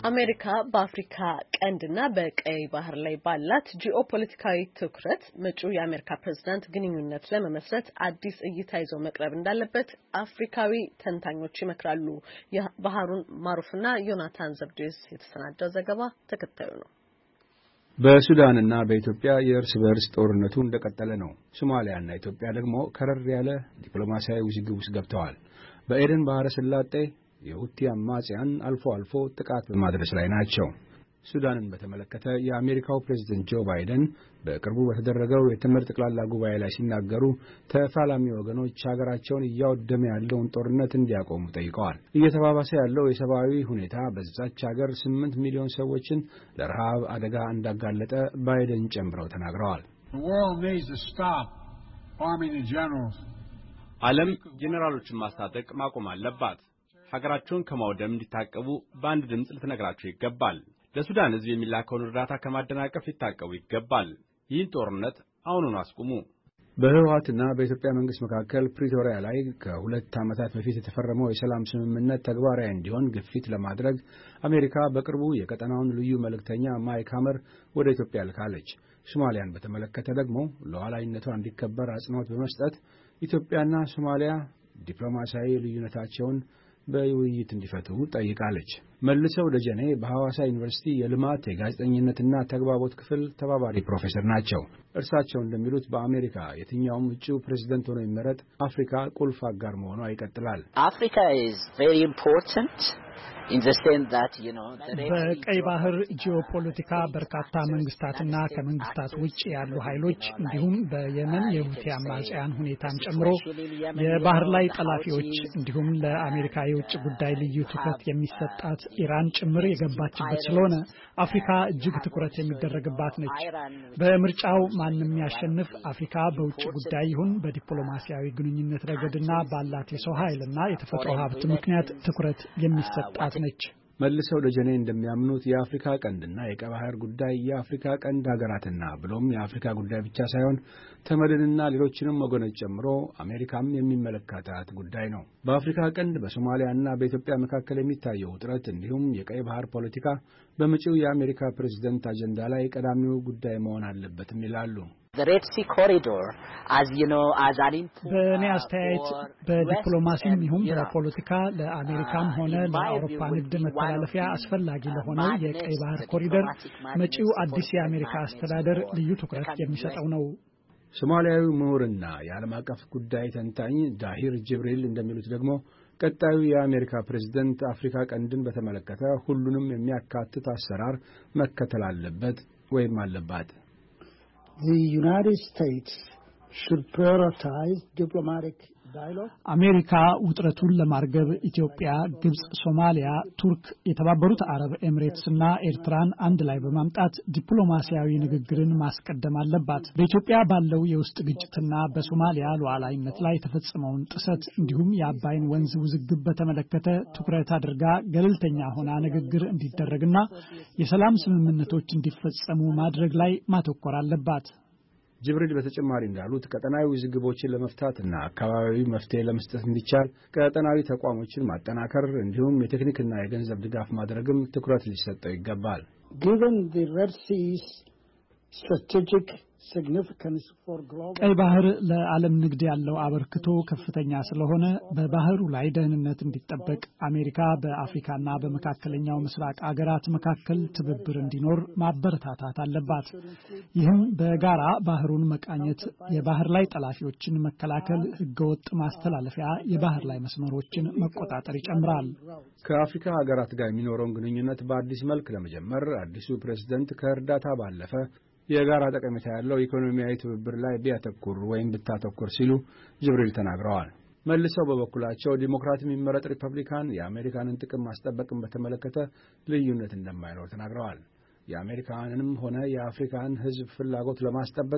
አሜሪካ በአፍሪካ ቀንድና በቀይ ባህር ላይ ባላት ጂኦፖለቲካዊ ትኩረት መጪው የአሜሪካ ፕሬዝዳንት ግንኙነት ለመመስረት አዲስ እይታ ይዞ መቅረብ እንዳለበት አፍሪካዊ ተንታኞች ይመክራሉ። የባህሩን ማሩፍና ዮናታን ዘብዴስ የተሰናዳው ዘገባ ተከታዩ ነው። በሱዳንና በኢትዮጵያ የእርስ በርስ ጦርነቱ እንደቀጠለ ነው። ሶማሊያና ኢትዮጵያ ደግሞ ከረር ያለ ዲፕሎማሲያዊ ውዝግብ ውስጥ ገብተዋል። በኤደን ባህረ ሰላጤ የሁቲ አማጽያን አልፎ አልፎ ጥቃት በማድረስ ላይ ናቸው። ሱዳንን በተመለከተ የአሜሪካው ፕሬዝዳንት ጆ ባይደን በቅርቡ በተደረገው የትምህርት ጠቅላላ ጉባኤ ላይ ሲናገሩ ተፋላሚ ወገኖች ሀገራቸውን እያወደመ ያለውን ጦርነት እንዲያቆሙ ጠይቀዋል። እየተባባሰ ያለው የሰብአዊ ሁኔታ በዛች ሀገር ስምንት ሚሊዮን ሰዎችን ለረሃብ አደጋ እንዳጋለጠ ባይደን ጨምረው ተናግረዋል። ዓለም ጄኔራሎችን ማስታጠቅ ማቆም አለባት። ሀገራቸውን ከማውደም እንዲታቀቡ በአንድ ድምፅ ልትነግራቸው ይገባል። ለሱዳን ሕዝብ የሚላከውን እርዳታ ከማደናቀፍ ሊታቀቡ ይገባል። ይህን ጦርነት አሁኑን አስቁሙ። በህወሓትና በኢትዮጵያ መንግስት መካከል ፕሪቶሪያ ላይ ከሁለት ዓመታት በፊት የተፈረመው የሰላም ስምምነት ተግባራዊ እንዲሆን ግፊት ለማድረግ አሜሪካ በቅርቡ የቀጠናውን ልዩ መልእክተኛ ማይክ ሀመር ወደ ኢትዮጵያ ልካለች። ሶማሊያን በተመለከተ ደግሞ ሉዓላዊነቷ እንዲከበር አጽንኦት በመስጠት ኢትዮጵያና ሶማሊያ ዲፕሎማሲያዊ ልዩነታቸውን በውይይት እንዲፈቱ ጠይቃለች። መልሰው ደጀኔ በሐዋሳ ዩኒቨርሲቲ የልማት የጋዜጠኝነትና ተግባቦት ክፍል ተባባሪ ፕሮፌሰር ናቸው። እርሳቸው እንደሚሉት በአሜሪካ የትኛውም እጩ ፕሬዝዳንት ሆኖ ይመረጥ አፍሪካ ቁልፍ አጋር መሆኗ ይቀጥላል። አፍሪካ is very important in the sense that you know በቀይ ባህር ጂኦፖለቲካ በርካታ መንግስታትና ከመንግስታት ውጭ ያሉ ኃይሎች እንዲሁም በየመን የሁቲ አማጽያን ሁኔታን ጨምሮ የባህር ላይ ጠላፊዎች እንዲሁም ለአሜሪካ የውጭ ጉዳይ ልዩ ትኩረት የሚሰጣት ኢራን ጭምር የገባችበት ስለሆነ አፍሪካ እጅግ ትኩረት የሚደረግባት ነች። በምርጫው ማንም ያሸንፍ አፍሪካ በውጭ ጉዳይ ይሁን በዲፕሎማሲያዊ ግንኙነት ረገድና ባላት የሰው ኃይልና የተፈጥሮ ሀብት ምክንያት ትኩረት የሚሰጣት ነች። መልሰው ደጀኔ እንደሚያምኑት የአፍሪካ ቀንድና የቀይ ባህር ጉዳይ የአፍሪካ ቀንድ ሀገራትና ብሎም የአፍሪካ ጉዳይ ብቻ ሳይሆን ተመድንና ሌሎችንም ወገኖች ጨምሮ አሜሪካም የሚመለከታት ጉዳይ ነው። በአፍሪካ ቀንድ በሶማሊያና በኢትዮጵያ መካከል የሚታየው ውጥረት እንዲሁም የቀይ ባህር ፖለቲካ በመጪው የአሜሪካ ፕሬዝዳንት አጀንዳ ላይ ቀዳሚው ጉዳይ መሆን አለበትም ይላሉ። The Red Sea Corridor, as you know, as an በእኔ አስተያየት በዲፕሎማሲም ይሁን በፖለቲካ ለአሜሪካም ሆነ ለአውሮፓ ንግድ መተላለፊያ አስፈላጊ ለሆነው የቀይ ባህር ኮሪደር መጪው አዲስ የአሜሪካ አስተዳደር ልዩ ትኩረት የሚሰጠው ነው። ሶማሊያዊ ምሁርና የዓለም አቀፍ ጉዳይ ተንታኝ ዳሂር ጅብሪል እንደሚሉት ደግሞ ቀጣዩ የአሜሪካ ፕሬዝዳንት አፍሪካ ቀንድን በተመለከተ ሁሉንም የሚያካትት አሰራር መከተል አለበት ወይም አለባት። The United States should prioritize diplomatic dialogue. አሜሪካ ውጥረቱን ለማርገብ ኢትዮጵያ፣ ግብጽ፣ ሶማሊያ፣ ቱርክ፣ የተባበሩት አረብ ኤሚሬትስ እና ኤርትራን አንድ ላይ በማምጣት ዲፕሎማሲያዊ ንግግርን ማስቀደም አለባት። በኢትዮጵያ ባለው የውስጥ ግጭትና በሶማሊያ ሉዓላዊነት ላይ የተፈጸመውን ጥሰት እንዲሁም የአባይን ወንዝ ውዝግብ በተመለከተ ትኩረት አድርጋ ገለልተኛ ሆና ንግግር እንዲደረግና የሰላም ስምምነቶች እንዲፈጸሙ ማድረግ ላይ ማተኮር አለባት። ጅብሪል በተጨማሪ እንዳሉት ቀጠናዊ ውዝግቦችን ለመፍታትና አካባቢያዊ መፍትሄ ለመስጠት እንዲቻል ቀጠናዊ ተቋሞችን ማጠናከር እንዲሁም የቴክኒክና የገንዘብ ድጋፍ ማድረግም ትኩረት ሊሰጠው ይገባል። Given the Red Sea's strategic significance for global ቀይ ባህር ለዓለም ንግድ ያለው አበርክቶ ከፍተኛ ስለሆነ በባህሩ ላይ ደህንነት እንዲጠበቅ አሜሪካ በአፍሪካና በመካከለኛው ምስራቅ አገራት መካከል ትብብር እንዲኖር ማበረታታት አለባት። ይህም በጋራ ባህሩን መቃኘት፣ የባህር ላይ ጠላፊዎችን መከላከል፣ ህገወጥ ማስተላለፊያ የባህር ላይ መስመሮችን መቆጣጠር ይጨምራል። ከአፍሪካ ሀገራት ጋር የሚኖረውን ግንኙነት በአዲስ መልክ ለመጀመር አዲሱ ፕሬዝዳንት ከእርዳታ ባለፈ የጋራ ጠቀሜታ ያለው ኢኮኖሚያዊ ትብብር ላይ ቢያተኩር ወይም ብታተኩር ሲሉ ጅብሪል ተናግረዋል። መልሰው በበኩላቸው ዲሞክራትም ይመረጥ ሪፐብሊካን የአሜሪካንን ጥቅም ማስጠበቅን በተመለከተ ልዩነት እንደማይኖር ተናግረዋል። የአሜሪካንንም ሆነ የአፍሪካን ሕዝብ ፍላጎት ለማስጠበቅ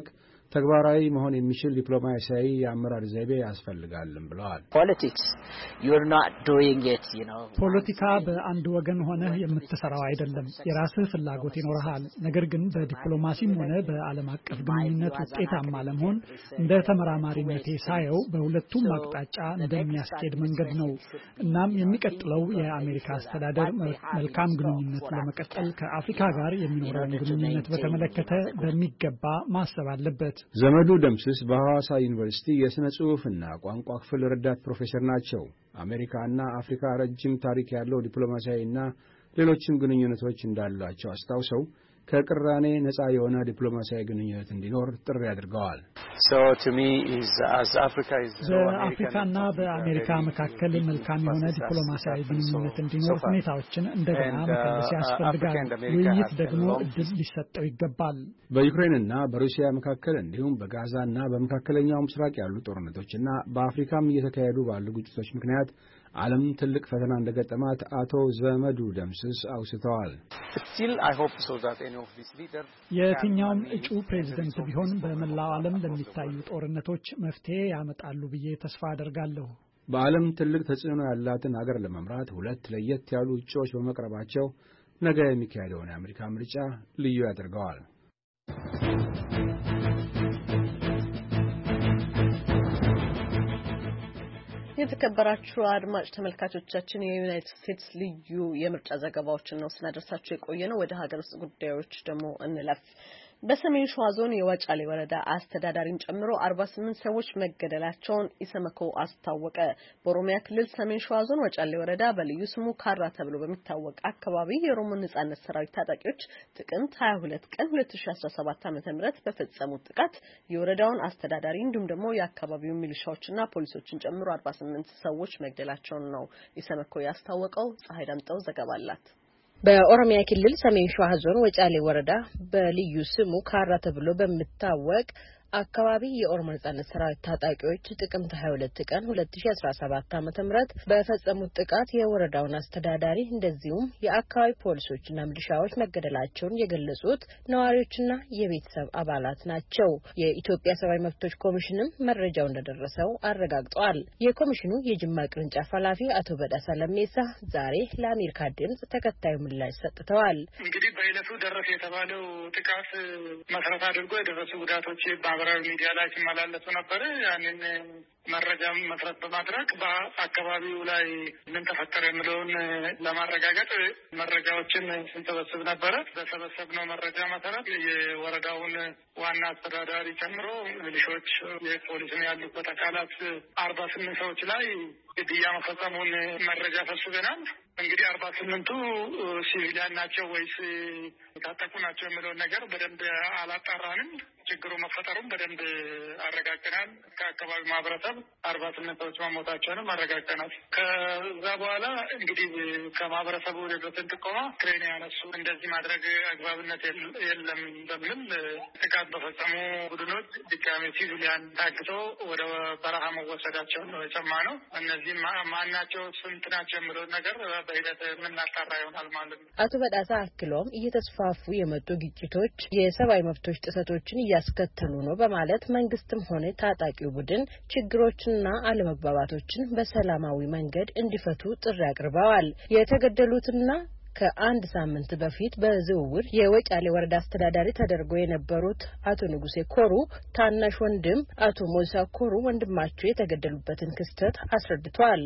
ተግባራዊ መሆን የሚችል ዲፕሎማሲያዊ የአመራር ዘይቤ ያስፈልጋልም ብለዋል። Politics, you're not doing it, you know. ፖለቲካ በአንድ ወገን ሆነህ የምትሰራው አይደለም። የራስህ ፍላጎት ይኖርሃል። ነገር ግን በዲፕሎማሲም ሆነ በዓለም አቀፍ ግንኙነት ውጤታማ ለመሆን እንደ ተመራማሪነቴ ሳየው በሁለቱም አቅጣጫ እንደሚያስኬድ መንገድ ነው። እናም የሚቀጥለው የአሜሪካ አስተዳደር መልካም ግንኙነት ለመቀጠል ከአፍሪካ ጋር የሚኖረውን ግንኙነት በተመለከተ በሚገባ ማሰብ አለበት። ዘመዱ ደምስስ በሐዋሳ ዩኒቨርሲቲ የሥነ ጽሑፍና ቋንቋ ክፍል ረዳት ፕሮፌሰር ናቸው። አሜሪካና አፍሪካ ረጅም ታሪክ ያለው ዲፕሎማሲያዊና ሌሎችም ግንኙነቶች እንዳሏቸው አስታውሰው ከቅራኔ ነፃ የሆነ ዲፕሎማሲያዊ ግንኙነት እንዲኖር ጥሪ አድርገዋል። So to me is as Africa is በአፍሪካና በአሜሪካ መካከል መልካም የሆነ ዲፕሎማሲያዊ ግንኙነት እንዲኖር ሁኔታዎችን እንደገና መከለስ ያስፈልጋል። ውይይት ደግሞ እድል ሊሰጠው ይገባል። በዩክሬንና በሩሲያ መካከል እንዲሁም በጋዛና በመካከለኛው ምስራቅ ያሉ ጦርነቶችና በአፍሪካም እየተካሄዱ ባሉ ግጭቶች ምክንያት ዓለም ትልቅ ፈተና እንደገጠማት አቶ ዘመዱ ደምስስ አውስተዋል። የትኛውም እጩ ፕሬዝዳንት ቢሆን በመላው ዓለም ለሚታዩ ጦርነቶች መፍትሄ ያመጣሉ ብዬ ተስፋ አደርጋለሁ። በዓለም ትልቅ ተጽዕኖ ያላትን ሀገር ለመምራት ሁለት ለየት ያሉ እጩዎች በመቅረባቸው ነገ የሚካሄደውን የአሜሪካ ምርጫ ልዩ ያደርገዋል። የተከበራችሁ አድማጭ ተመልካቾቻችን የዩናይትድ ስቴትስ ልዩ የምርጫ ዘገባዎችን ነው ስናደርሳችሁ የቆየነው። ወደ ሀገር ውስጥ ጉዳዮች ደግሞ እንለፍ። በሰሜን ሸዋ ዞን የወጫሌ ወረዳ አስተዳዳሪን ጨምሮ አርባ ስምንት ሰዎች መገደላቸውን ኢሰመኮ አስታወቀ። በኦሮሚያ ክልል ሰሜን ሸዋ ዞን ወጫሌ ወረዳ በልዩ ስሙ ካራ ተብሎ በሚታወቅ አካባቢ የኦሮሞ ነጻነት ሰራዊት ታጣቂዎች ጥቅምት ሀያ ሁለት ቀን ሁለት ሺህ አስራ ሰባት ዓ.ም በፈጸሙት ጥቃት የወረዳውን አስተዳዳሪ እንዲሁም ደግሞ የአካባቢው ሚሊሻዎችና ፖሊሶችን ጨምሮ አርባ ስምንት ሰዎች መገደላቸውን ነው ኢሰመኮ ያስታወቀው። ፀሐይ ዳምጠው ዘገባ አላት። በኦሮሚያ ክልል ሰሜን ሸዋ ዞን ወጫሌ ወረዳ በልዩ ስሙ ካራ ተብሎ በሚታወቅ አካባቢ የኦሮሞ ነጻነት ሰራዊት ታጣቂዎች ጥቅምት ሀያ ሁለት ቀን ሁለት ሺህ አስራ ሰባት ዓ.ም በፈጸሙት ጥቃት የወረዳውን አስተዳዳሪ እንደዚሁም የአካባቢ ፖሊሶችና ሚሊሻዎች መገደላቸውን የገለጹት ነዋሪዎችና የቤተሰብ አባላት ናቸው። የኢትዮጵያ ሰብአዊ መብቶች ኮሚሽንም መረጃው እንደደረሰው አረጋግጧል። የኮሚሽኑ የጅማ ቅርንጫፍ ኃላፊ አቶ በዳሳ ለሜሳ ዛሬ ለአሜሪካ ድምጽ ተከታዩ ምላሽ ሰጥተዋል። እንግዲህ በዕለቱ ደረሰ የተባለው ጥቃት መሰረት አድርጎ የደረሱ ጉዳቶች ማህበራዊ ሚዲያ ላይ ሲመላለሱ ነበር። ያንን መረጃም መሰረት በማድረግ በአካባቢው ላይ ምን ተፈጠረ የሚለውን ለማረጋገጥ መረጃዎችን ስንሰበስብ ነበረ። በሰበሰብነው መረጃ መሰረት የወረዳውን ዋና አስተዳዳሪ ጨምሮ ሚሊሾች፣ የፖሊስን ያሉበት አካላት አርባ ስምንት ሰዎች ላይ ግድያ መፈጸሙን መረጃ ሰብስበናል። እንግዲህ አርባ ስምንቱ ሲቪሊያን ናቸው ወይስ የታጠቁ ናቸው የሚለውን ነገር በደንብ አላጣራንም። ችግሩ መፈጠሩን በደንብ አረጋግጠናል። ከአካባቢ ማህበረሰብ አርባ ስምንት ሰዎች መሞታቸውንም አረጋግጠናል። ከዛ በኋላ እንግዲህ ከማህበረሰቡ የደረሰን ጥቆማ ክሬን ያነሱ እንደዚህ ማድረግ አግባብነት የለም በሚል ጥቃት በፈጸሙ ቡድኖች ድጋሜ ሲቪሊያን ታግተው ወደ በረሃ መወሰዳቸውን ነው የሰማነው። እነዚህም ማናቸው ስንት ናቸው የሚለውን ነገር በሂደት የምናጣራ ይሆናል ማለት ነው። አቶ በዳሳ አክሎም እየተስፋፉ የመጡ ግጭቶች የሰብአዊ መብቶች ጥሰቶችን እያስከተሉ ነው በማለት መንግስትም ሆነ ታጣቂው ቡድን ችግሮችንና አለመግባባቶችን በሰላማዊ መንገድ እንዲፈቱ ጥሪ አቅርበዋል። የተገደሉትና ከአንድ ሳምንት በፊት በዝውውር የወጫሌ ወረዳ አስተዳዳሪ ተደርገው የነበሩት አቶ ንጉሴ ኮሩ ታናሽ ወንድም አቶ ሞሳ ኮሩ ወንድማቸው የተገደሉበትን ክስተት አስረድቷል።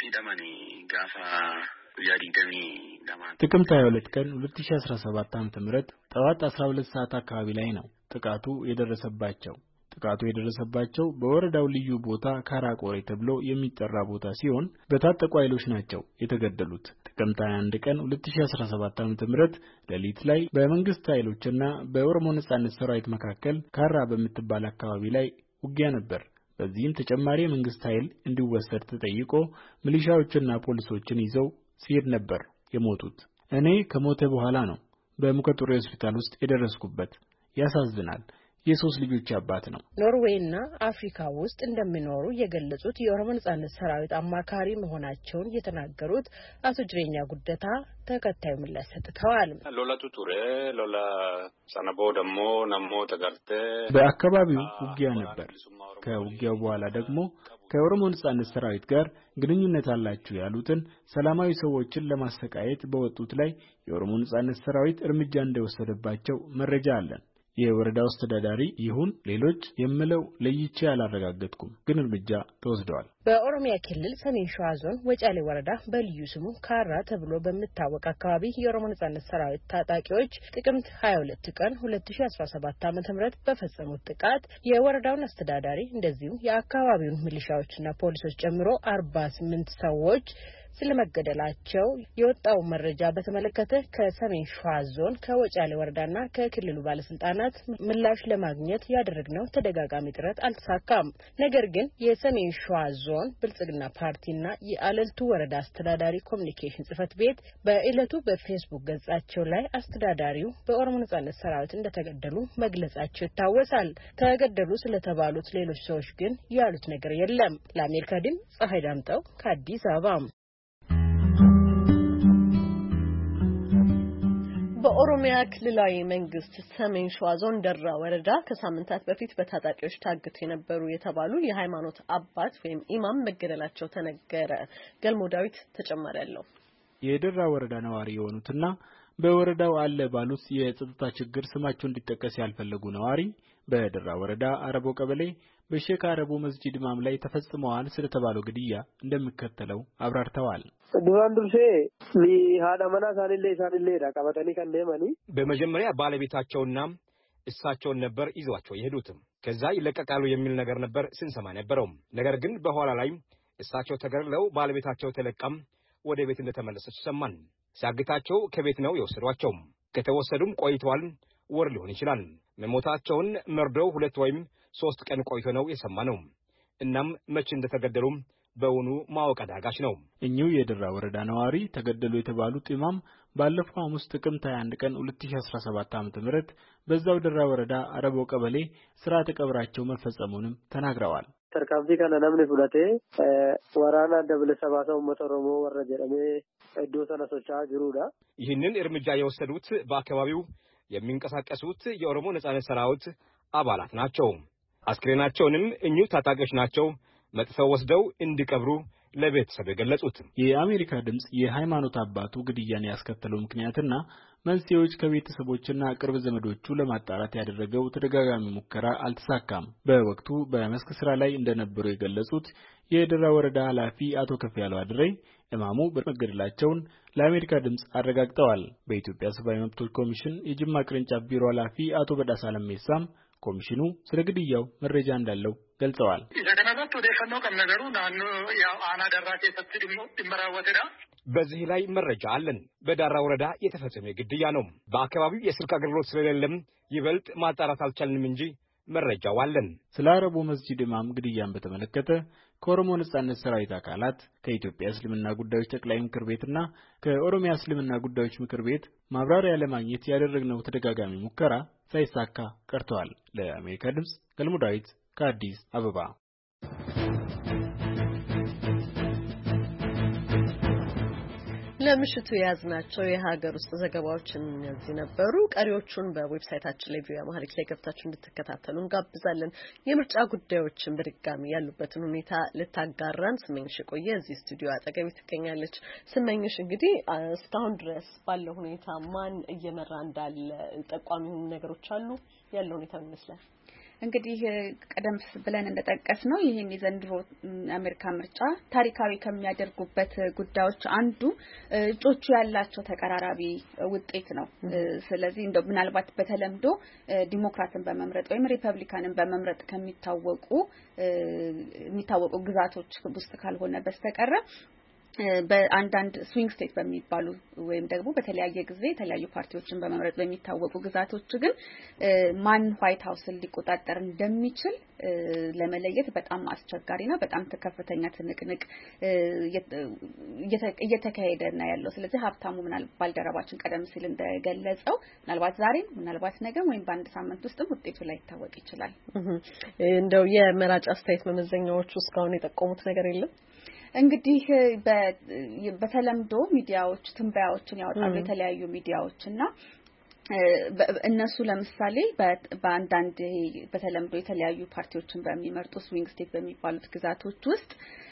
ጥቅምት ሀያ ሁለት ቀን ሁለት ሺህ አስራ ሰባት ዓ.ም ጠዋት አስራ ሁለት ሰዓት አካባቢ ላይ ነው ጥቃቱ የደረሰባቸው። ጥቃቱ የደረሰባቸው በወረዳው ልዩ ቦታ ካራቆሬ ተብሎ የሚጠራ ቦታ ሲሆን በታጠቁ ኃይሎች ናቸው የተገደሉት። ጥቅምት ሃያ አንድ ቀን ሁለት ሺህ አስራ ሰባት ዓ.ም ሌሊት ላይ በመንግስት ኃይሎችና በኦሮሞ ነጻነት ሰራዊት መካከል ካራ በምትባል አካባቢ ላይ ውጊያ ነበር። በዚህም ተጨማሪ መንግስት ኃይል እንዲወሰድ ተጠይቆ ሚሊሻዎችና ፖሊሶችን ይዘው ሲሄድ ነበር የሞቱት። እኔ ከሞተ በኋላ ነው በሙከጡሬ ሆስፒታል ውስጥ የደረስኩበት። ያሳዝናል። የሶስት ልጆች አባት ነው። ኖርዌይና አፍሪካ ውስጥ እንደሚኖሩ የገለጹት የኦሮሞ ነጻነት ሰራዊት አማካሪ መሆናቸውን የተናገሩት አቶ ጅሬኛ ጉደታ ተከታዩ ምላሽ ሰጥተዋል። ሎላቱ ቱሬ ሎላ ሰነቦ ደሞ ነሞ ተገርተ በአካባቢው ውጊያ ነበር። ከውጊያው በኋላ ደግሞ ከኦሮሞ ነጻነት ሰራዊት ጋር ግንኙነት አላችሁ ያሉትን ሰላማዊ ሰዎችን ለማሰቃየት በወጡት ላይ የኦሮሞ ነጻነት ሰራዊት እርምጃ እንደወሰደባቸው መረጃ አለን። የወረዳው አስተዳዳሪ ይሁን ሌሎች የምለው ለይቼ አላረጋገጥኩም፣ ግን እርምጃ ተወስደዋል። በኦሮሚያ ክልል ሰሜን ሸዋ ዞን ወጫሌ ወረዳ በልዩ ስሙ ካራ ተብሎ በሚታወቅ አካባቢ የኦሮሞ ነጻነት ሰራዊት ታጣቂዎች ጥቅምት ሃያ ሁለት ቀን ሁለት ሺህ አስራ ሰባት ዓ.ም በፈጸሙት ጥቃት የወረዳውን አስተዳዳሪ እንደዚሁም የአካባቢውን ሚሊሻዎችና ፖሊሶች ጨምሮ አርባ ስምንት ሰዎች ስለመገደላቸው የወጣው መረጃ በተመለከተ ከሰሜን ሸዋ ዞን ከወጫሌ ወረዳና ከክልሉ ባለስልጣናት ምላሽ ለማግኘት ያደረግነው ተደጋጋሚ ጥረት አልተሳካም። ነገር ግን የሰሜን ሸዋ ዞን ብልጽግና ፓርቲና የአለልቱ ወረዳ አስተዳዳሪ ኮሚኒኬሽን ጽህፈት ቤት በዕለቱ በፌስቡክ ገጻቸው ላይ አስተዳዳሪው በኦሮሞ ነጻነት ሰራዊት እንደተገደሉ መግለጻቸው ይታወሳል። ተገደሉ ስለተባሉት ሌሎች ሰዎች ግን ያሉት ነገር የለም። ለአሜሪካ ድምፅ ፀሐይ ዳምጠው ከአዲስ አበባ። በኦሮሚያ ክልላዊ መንግስት ሰሜን ሸዋ ዞን ደራ ወረዳ ከሳምንታት በፊት በታጣቂዎች ታግተው የነበሩ የተባሉ የሃይማኖት አባት ወይም ኢማም መገደላቸው ተነገረ። ገልሞ ዳዊት ተጨማሪ አለው። የደራ ወረዳ ነዋሪ የሆኑትና በወረዳው አለ ባሉት የጸጥታ ችግር ስማቸው እንዲጠቀስ ያልፈለጉ ነዋሪ በደራ ወረዳ አረቦ ቀበሌ በሼክ አረቦ መስጂድ ኢማም ላይ ተፈጽመዋል ስለተባለው ግድያ እንደሚከተለው አብራርተዋል። ዱራን ዱርሴ ሊሃዳ መና ሳንሌ ሳንሌ ዳቀበተኒ ከንደመኒ በመጀመሪያ ባለቤታቸውና እሳቸውን ነበር ይዟቸው የሄዱትም። ከዛ ይለቀቃሉ የሚል ነገር ነበር ስንሰማ ነበረው። ነገር ግን በኋላ ላይ እሳቸው ተገድለው ባለቤታቸው ተለቀም ወደ ቤት እንደተመለሰች ሰማን። ሲያግታቸው ከቤት ነው የወሰዷቸው። ከተወሰዱም ቆይተዋል፣ ወር ሊሆን ይችላል። መሞታቸውን መርዶው ሁለት ወይም ሶስት ቀን ቆይቶ ነው የሰማነው። እናም መቼ እንደተገደሉ በውኑ ማወቅ አዳጋች ነው። እኚሁ የደራ ወረዳ ነዋሪ ተገደሉ የተባሉት ኢማም ባለፈው ሐሙስ ጥቅምት ሃያ አንድ ቀን ሁለት ሺህ አስራ ሰባት ዓ.ም በዛው ደራ ወረዳ አረቦ ቀበሌ ስርዓተ ቀብራቸው መፈጸሙንም ተናግረዋል። ተርካምቲ ከነ ነምኒ ፉለቴ ወራና ደብለ ሰባሰው መተሮሞ ወረ ጀደሜ እዶ ተነሶቻ ጅሩዳ ይህንን እርምጃ የወሰዱት በአካባቢው የሚንቀሳቀሱት የኦሮሞ ነጻነት ሰራዊት አባላት ናቸው። አስክሬናቸውንም እኚሁ ታጣቂዎች ናቸው መጥተው ወስደው እንዲቀብሩ ለቤተሰብ የገለጹት። የአሜሪካ ድምጽ የሃይማኖት አባቱ ግድያን ያስከተለው ምክንያትና መንስኤዎች ከቤተሰቦችና ቅርብ ዘመዶቹ ለማጣራት ያደረገው ተደጋጋሚ ሙከራ አልተሳካም። በወቅቱ በመስክ ስራ ላይ እንደነበሩ የገለጹት የደራ ወረዳ ኃላፊ አቶ ከፍያለው አድሬ ኢማሙ በመገደላቸውን ለአሜሪካ ድምጽ አረጋግጠዋል። በኢትዮጵያ ሰብአዊ መብቶች ኮሚሽን የጅማ ቅርንጫፍ ቢሮ ኃላፊ አቶ በዳሳ ለሜሳም ኮሚሽኑ ስለ ግድያው መረጃ እንዳለው ገልጸዋል። በዚህ ላይ መረጃ አለን። በዳራ ወረዳ የተፈጸመ ግድያ ነው። በአካባቢው የስልክ አገልግሎት ስለሌለም ይበልጥ ማጣራት አልቻልንም እንጂ መረጃው አለን። ስለ አረቦ መስጂድ ኢማም ግድያን በተመለከተ ከኦሮሞ ነጻነት ሰራዊት አካላት ከኢትዮጵያ እስልምና ጉዳዮች ጠቅላይ ምክር ቤትና ከኦሮሚያ እስልምና ጉዳዮች ምክር ቤት ማብራሪያ ለማግኘት ያደረግነው ተደጋጋሚ ሙከራ ሳይሳካ ቀርቷል። ለአሜሪካ ድምጽ ገልሞ ዳዊት ከአዲስ አበባ። ለምሽቱ ያዝናቸው የሀገር ውስጥ ዘገባዎች እነዚህ ነበሩ። ቀሪዎቹን በዌብሳይታችን ላይ ቪኦኤ አማርኛ ላይ ገብታችሁ እንድትከታተሉ እንጋብዛለን። የምርጫ ጉዳዮችን በድጋሚ ያሉበትን ሁኔታ ልታጋራን ስመኝሽ ቆየ እዚህ ስቱዲዮ አጠገብ ትገኛለች። ስመኝሽ እንግዲህ እስካሁን ድረስ ባለው ሁኔታ ማን እየመራ እንዳለ ጠቋሚ ነገሮች አሉ? ያለው ሁኔታ ይመስላል። እንግዲህ ቀደም ብለን እንደጠቀስ ነው ይሄን የዘንድሮ አሜሪካ ምርጫ ታሪካዊ ከሚያደርጉበት ጉዳዮች አንዱ እጮቹ ያላቸው ተቀራራቢ ውጤት ነው። ስለዚህ እንደው ምናልባት በተለምዶ ዲሞክራትን በመምረጥ ወይም ሪፐብሊካንን በመምረጥ ከሚታወቁ የሚታወቁ ግዛቶች ውስጥ ካልሆነ በስተቀር በአንዳንድ ስዊንግ ስቴት በሚባሉ ወይም ደግሞ በተለያየ ጊዜ የተለያዩ ፓርቲዎችን በመምረጥ በሚታወቁ ግዛቶች ግን ማን ዋይት ሃውስን ሊቆጣጠር እንደሚችል ለመለየት በጣም አስቸጋሪ ነው። በጣም ከፍተኛ ትንቅንቅ እየተካሄደ ነው ያለው። ስለዚህ ሀብታሙ ምናልባት ባልደረባችን ቀደም ሲል እንደገለጸው ምናልባት ዛሬ ምናልባት ነገ ወይም በአንድ ሳምንት ውስጥም ውጤቱ ላይ ይታወቅ ይችላል። እንደው የመራጭ አስተያየት መመዘኛዎቹ እስካሁን የጠቆሙት ነገር የለም። እንግዲህ በተለምዶ ሚዲያዎች ትንበያዎችን ያወጣሉ የተለያዩ ሚዲያዎች እና እነሱ ለምሳሌ በአንዳንድ በተለምዶ የተለያዩ ፓርቲዎችን በሚመርጡ ስዊንግ ስቴት በሚባሉት ግዛቶች ውስጥ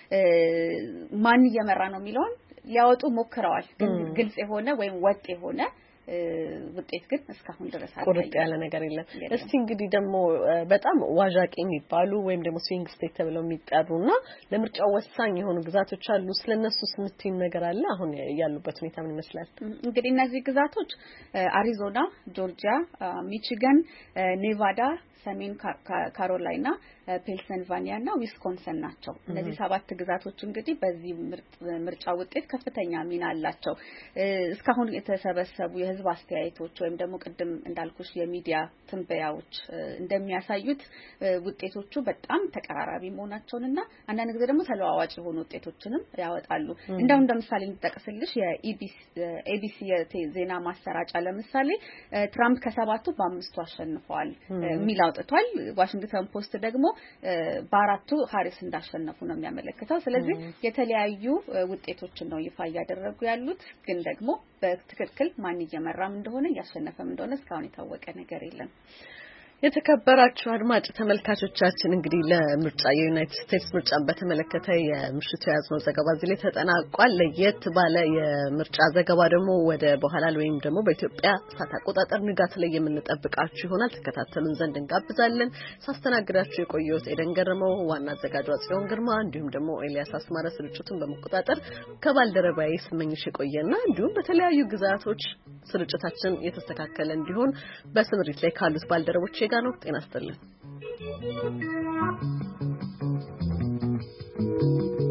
ማን እየመራ ነው የሚለውን ሊያወጡ ሞክረዋል። ግን ግልጽ የሆነ ወይም ወጥ የሆነ ውጤት ግን እስካሁን ድረስ አልታየም። ቁርጥ ያለ ነገር የለም። እስቲ እንግዲህ ደግሞ በጣም ዋዣቂ የሚባሉ ወይም ደግሞ ስዊንግ ስቴት ተብለው የሚጠሩና ለምርጫው ወሳኝ የሆኑ ግዛቶች አሉ። ስለነሱ ስምንት ነገር አለ። አሁን ያሉበት ሁኔታ ምን ይመስላል? እንግዲህ እነዚህ ግዛቶች አሪዞና፣ ጆርጂያ፣ ሚቺጋን፣ ኔቫዳ፣ ሰሜን ካሮላይና፣ ፔንሲልቫኒያ እና ዊስኮንሰን ናቸው። እነዚህ ሰባት ግዛቶች እንግዲህ በዚህ ምርጫ ውጤት ከፍተኛ ሚና አላቸው። እስካሁን የተሰበሰቡ የህዝብ አስተያየቶች ወይም ደግሞ ቅድም እንዳልኩሽ የሚዲያ ትንበያዎች እንደሚያሳዩት ውጤቶቹ በጣም ተቀራራቢ መሆናቸውንና አንዳንድ ጊዜ ደግሞ ተለዋዋጭ የሆኑ ውጤቶችንም ያወጣሉ። እንደው እንደምሳሌ እንጠቅስልሽ የኤቢሲ ዜና ማሰራጫ ለምሳሌ ትራምፕ ከሰባቱ በአምስቱ አሸንፈዋል ሚል አውጥቷል። ዋሽንግተን ፖስት ደግሞ በአራቱ ሃሪስ እንዳሸነፉ ነው የሚያመለክተው። ስለዚህ የተለያዩ ውጤቶችን ነው ይፋ ያደረጉ ያሉት። ግን ደግሞ በትክክል ማን እየመራም እንደሆነ ያሸነፈም እንደሆነ እስካሁን የታወቀ ነገር የለም። የተከበራችሁ አድማጭ ተመልካቾቻችን እንግዲህ ለምርጫ የዩናይትድ ስቴትስ ምርጫን በተመለከተ የምሽቱ ያዝነው ዘገባ እዚህ ላይ ተጠናቋል። ለየት ባለ የምርጫ ዘገባ ደግሞ ወደ በኋላ ወይም ደግሞ በኢትዮጵያ ሰዓት አቆጣጠር ንጋት ላይ የምንጠብቃችሁ ይሆናል። ተከታተሉን ዘንድ እንጋብዛለን። ሳስተናግዳችሁ የቆየሁት ኤደን ገረመው፣ ዋና አዘጋጇ ጽዮን ግርማ እንዲሁም ደግሞ ኤልያስ አስማረ ስርጭቱን በመቆጣጠር ከባልደረባዬ ስመኝሽ የቆየና እንዲሁም በተለያዩ ግዛቶች ስርጭታችን የተስተካከለ እንዲሆን በስምሪት ላይ ካሉት ባልደረቦች ጋር ነው። ጤና ይስጥልኝ።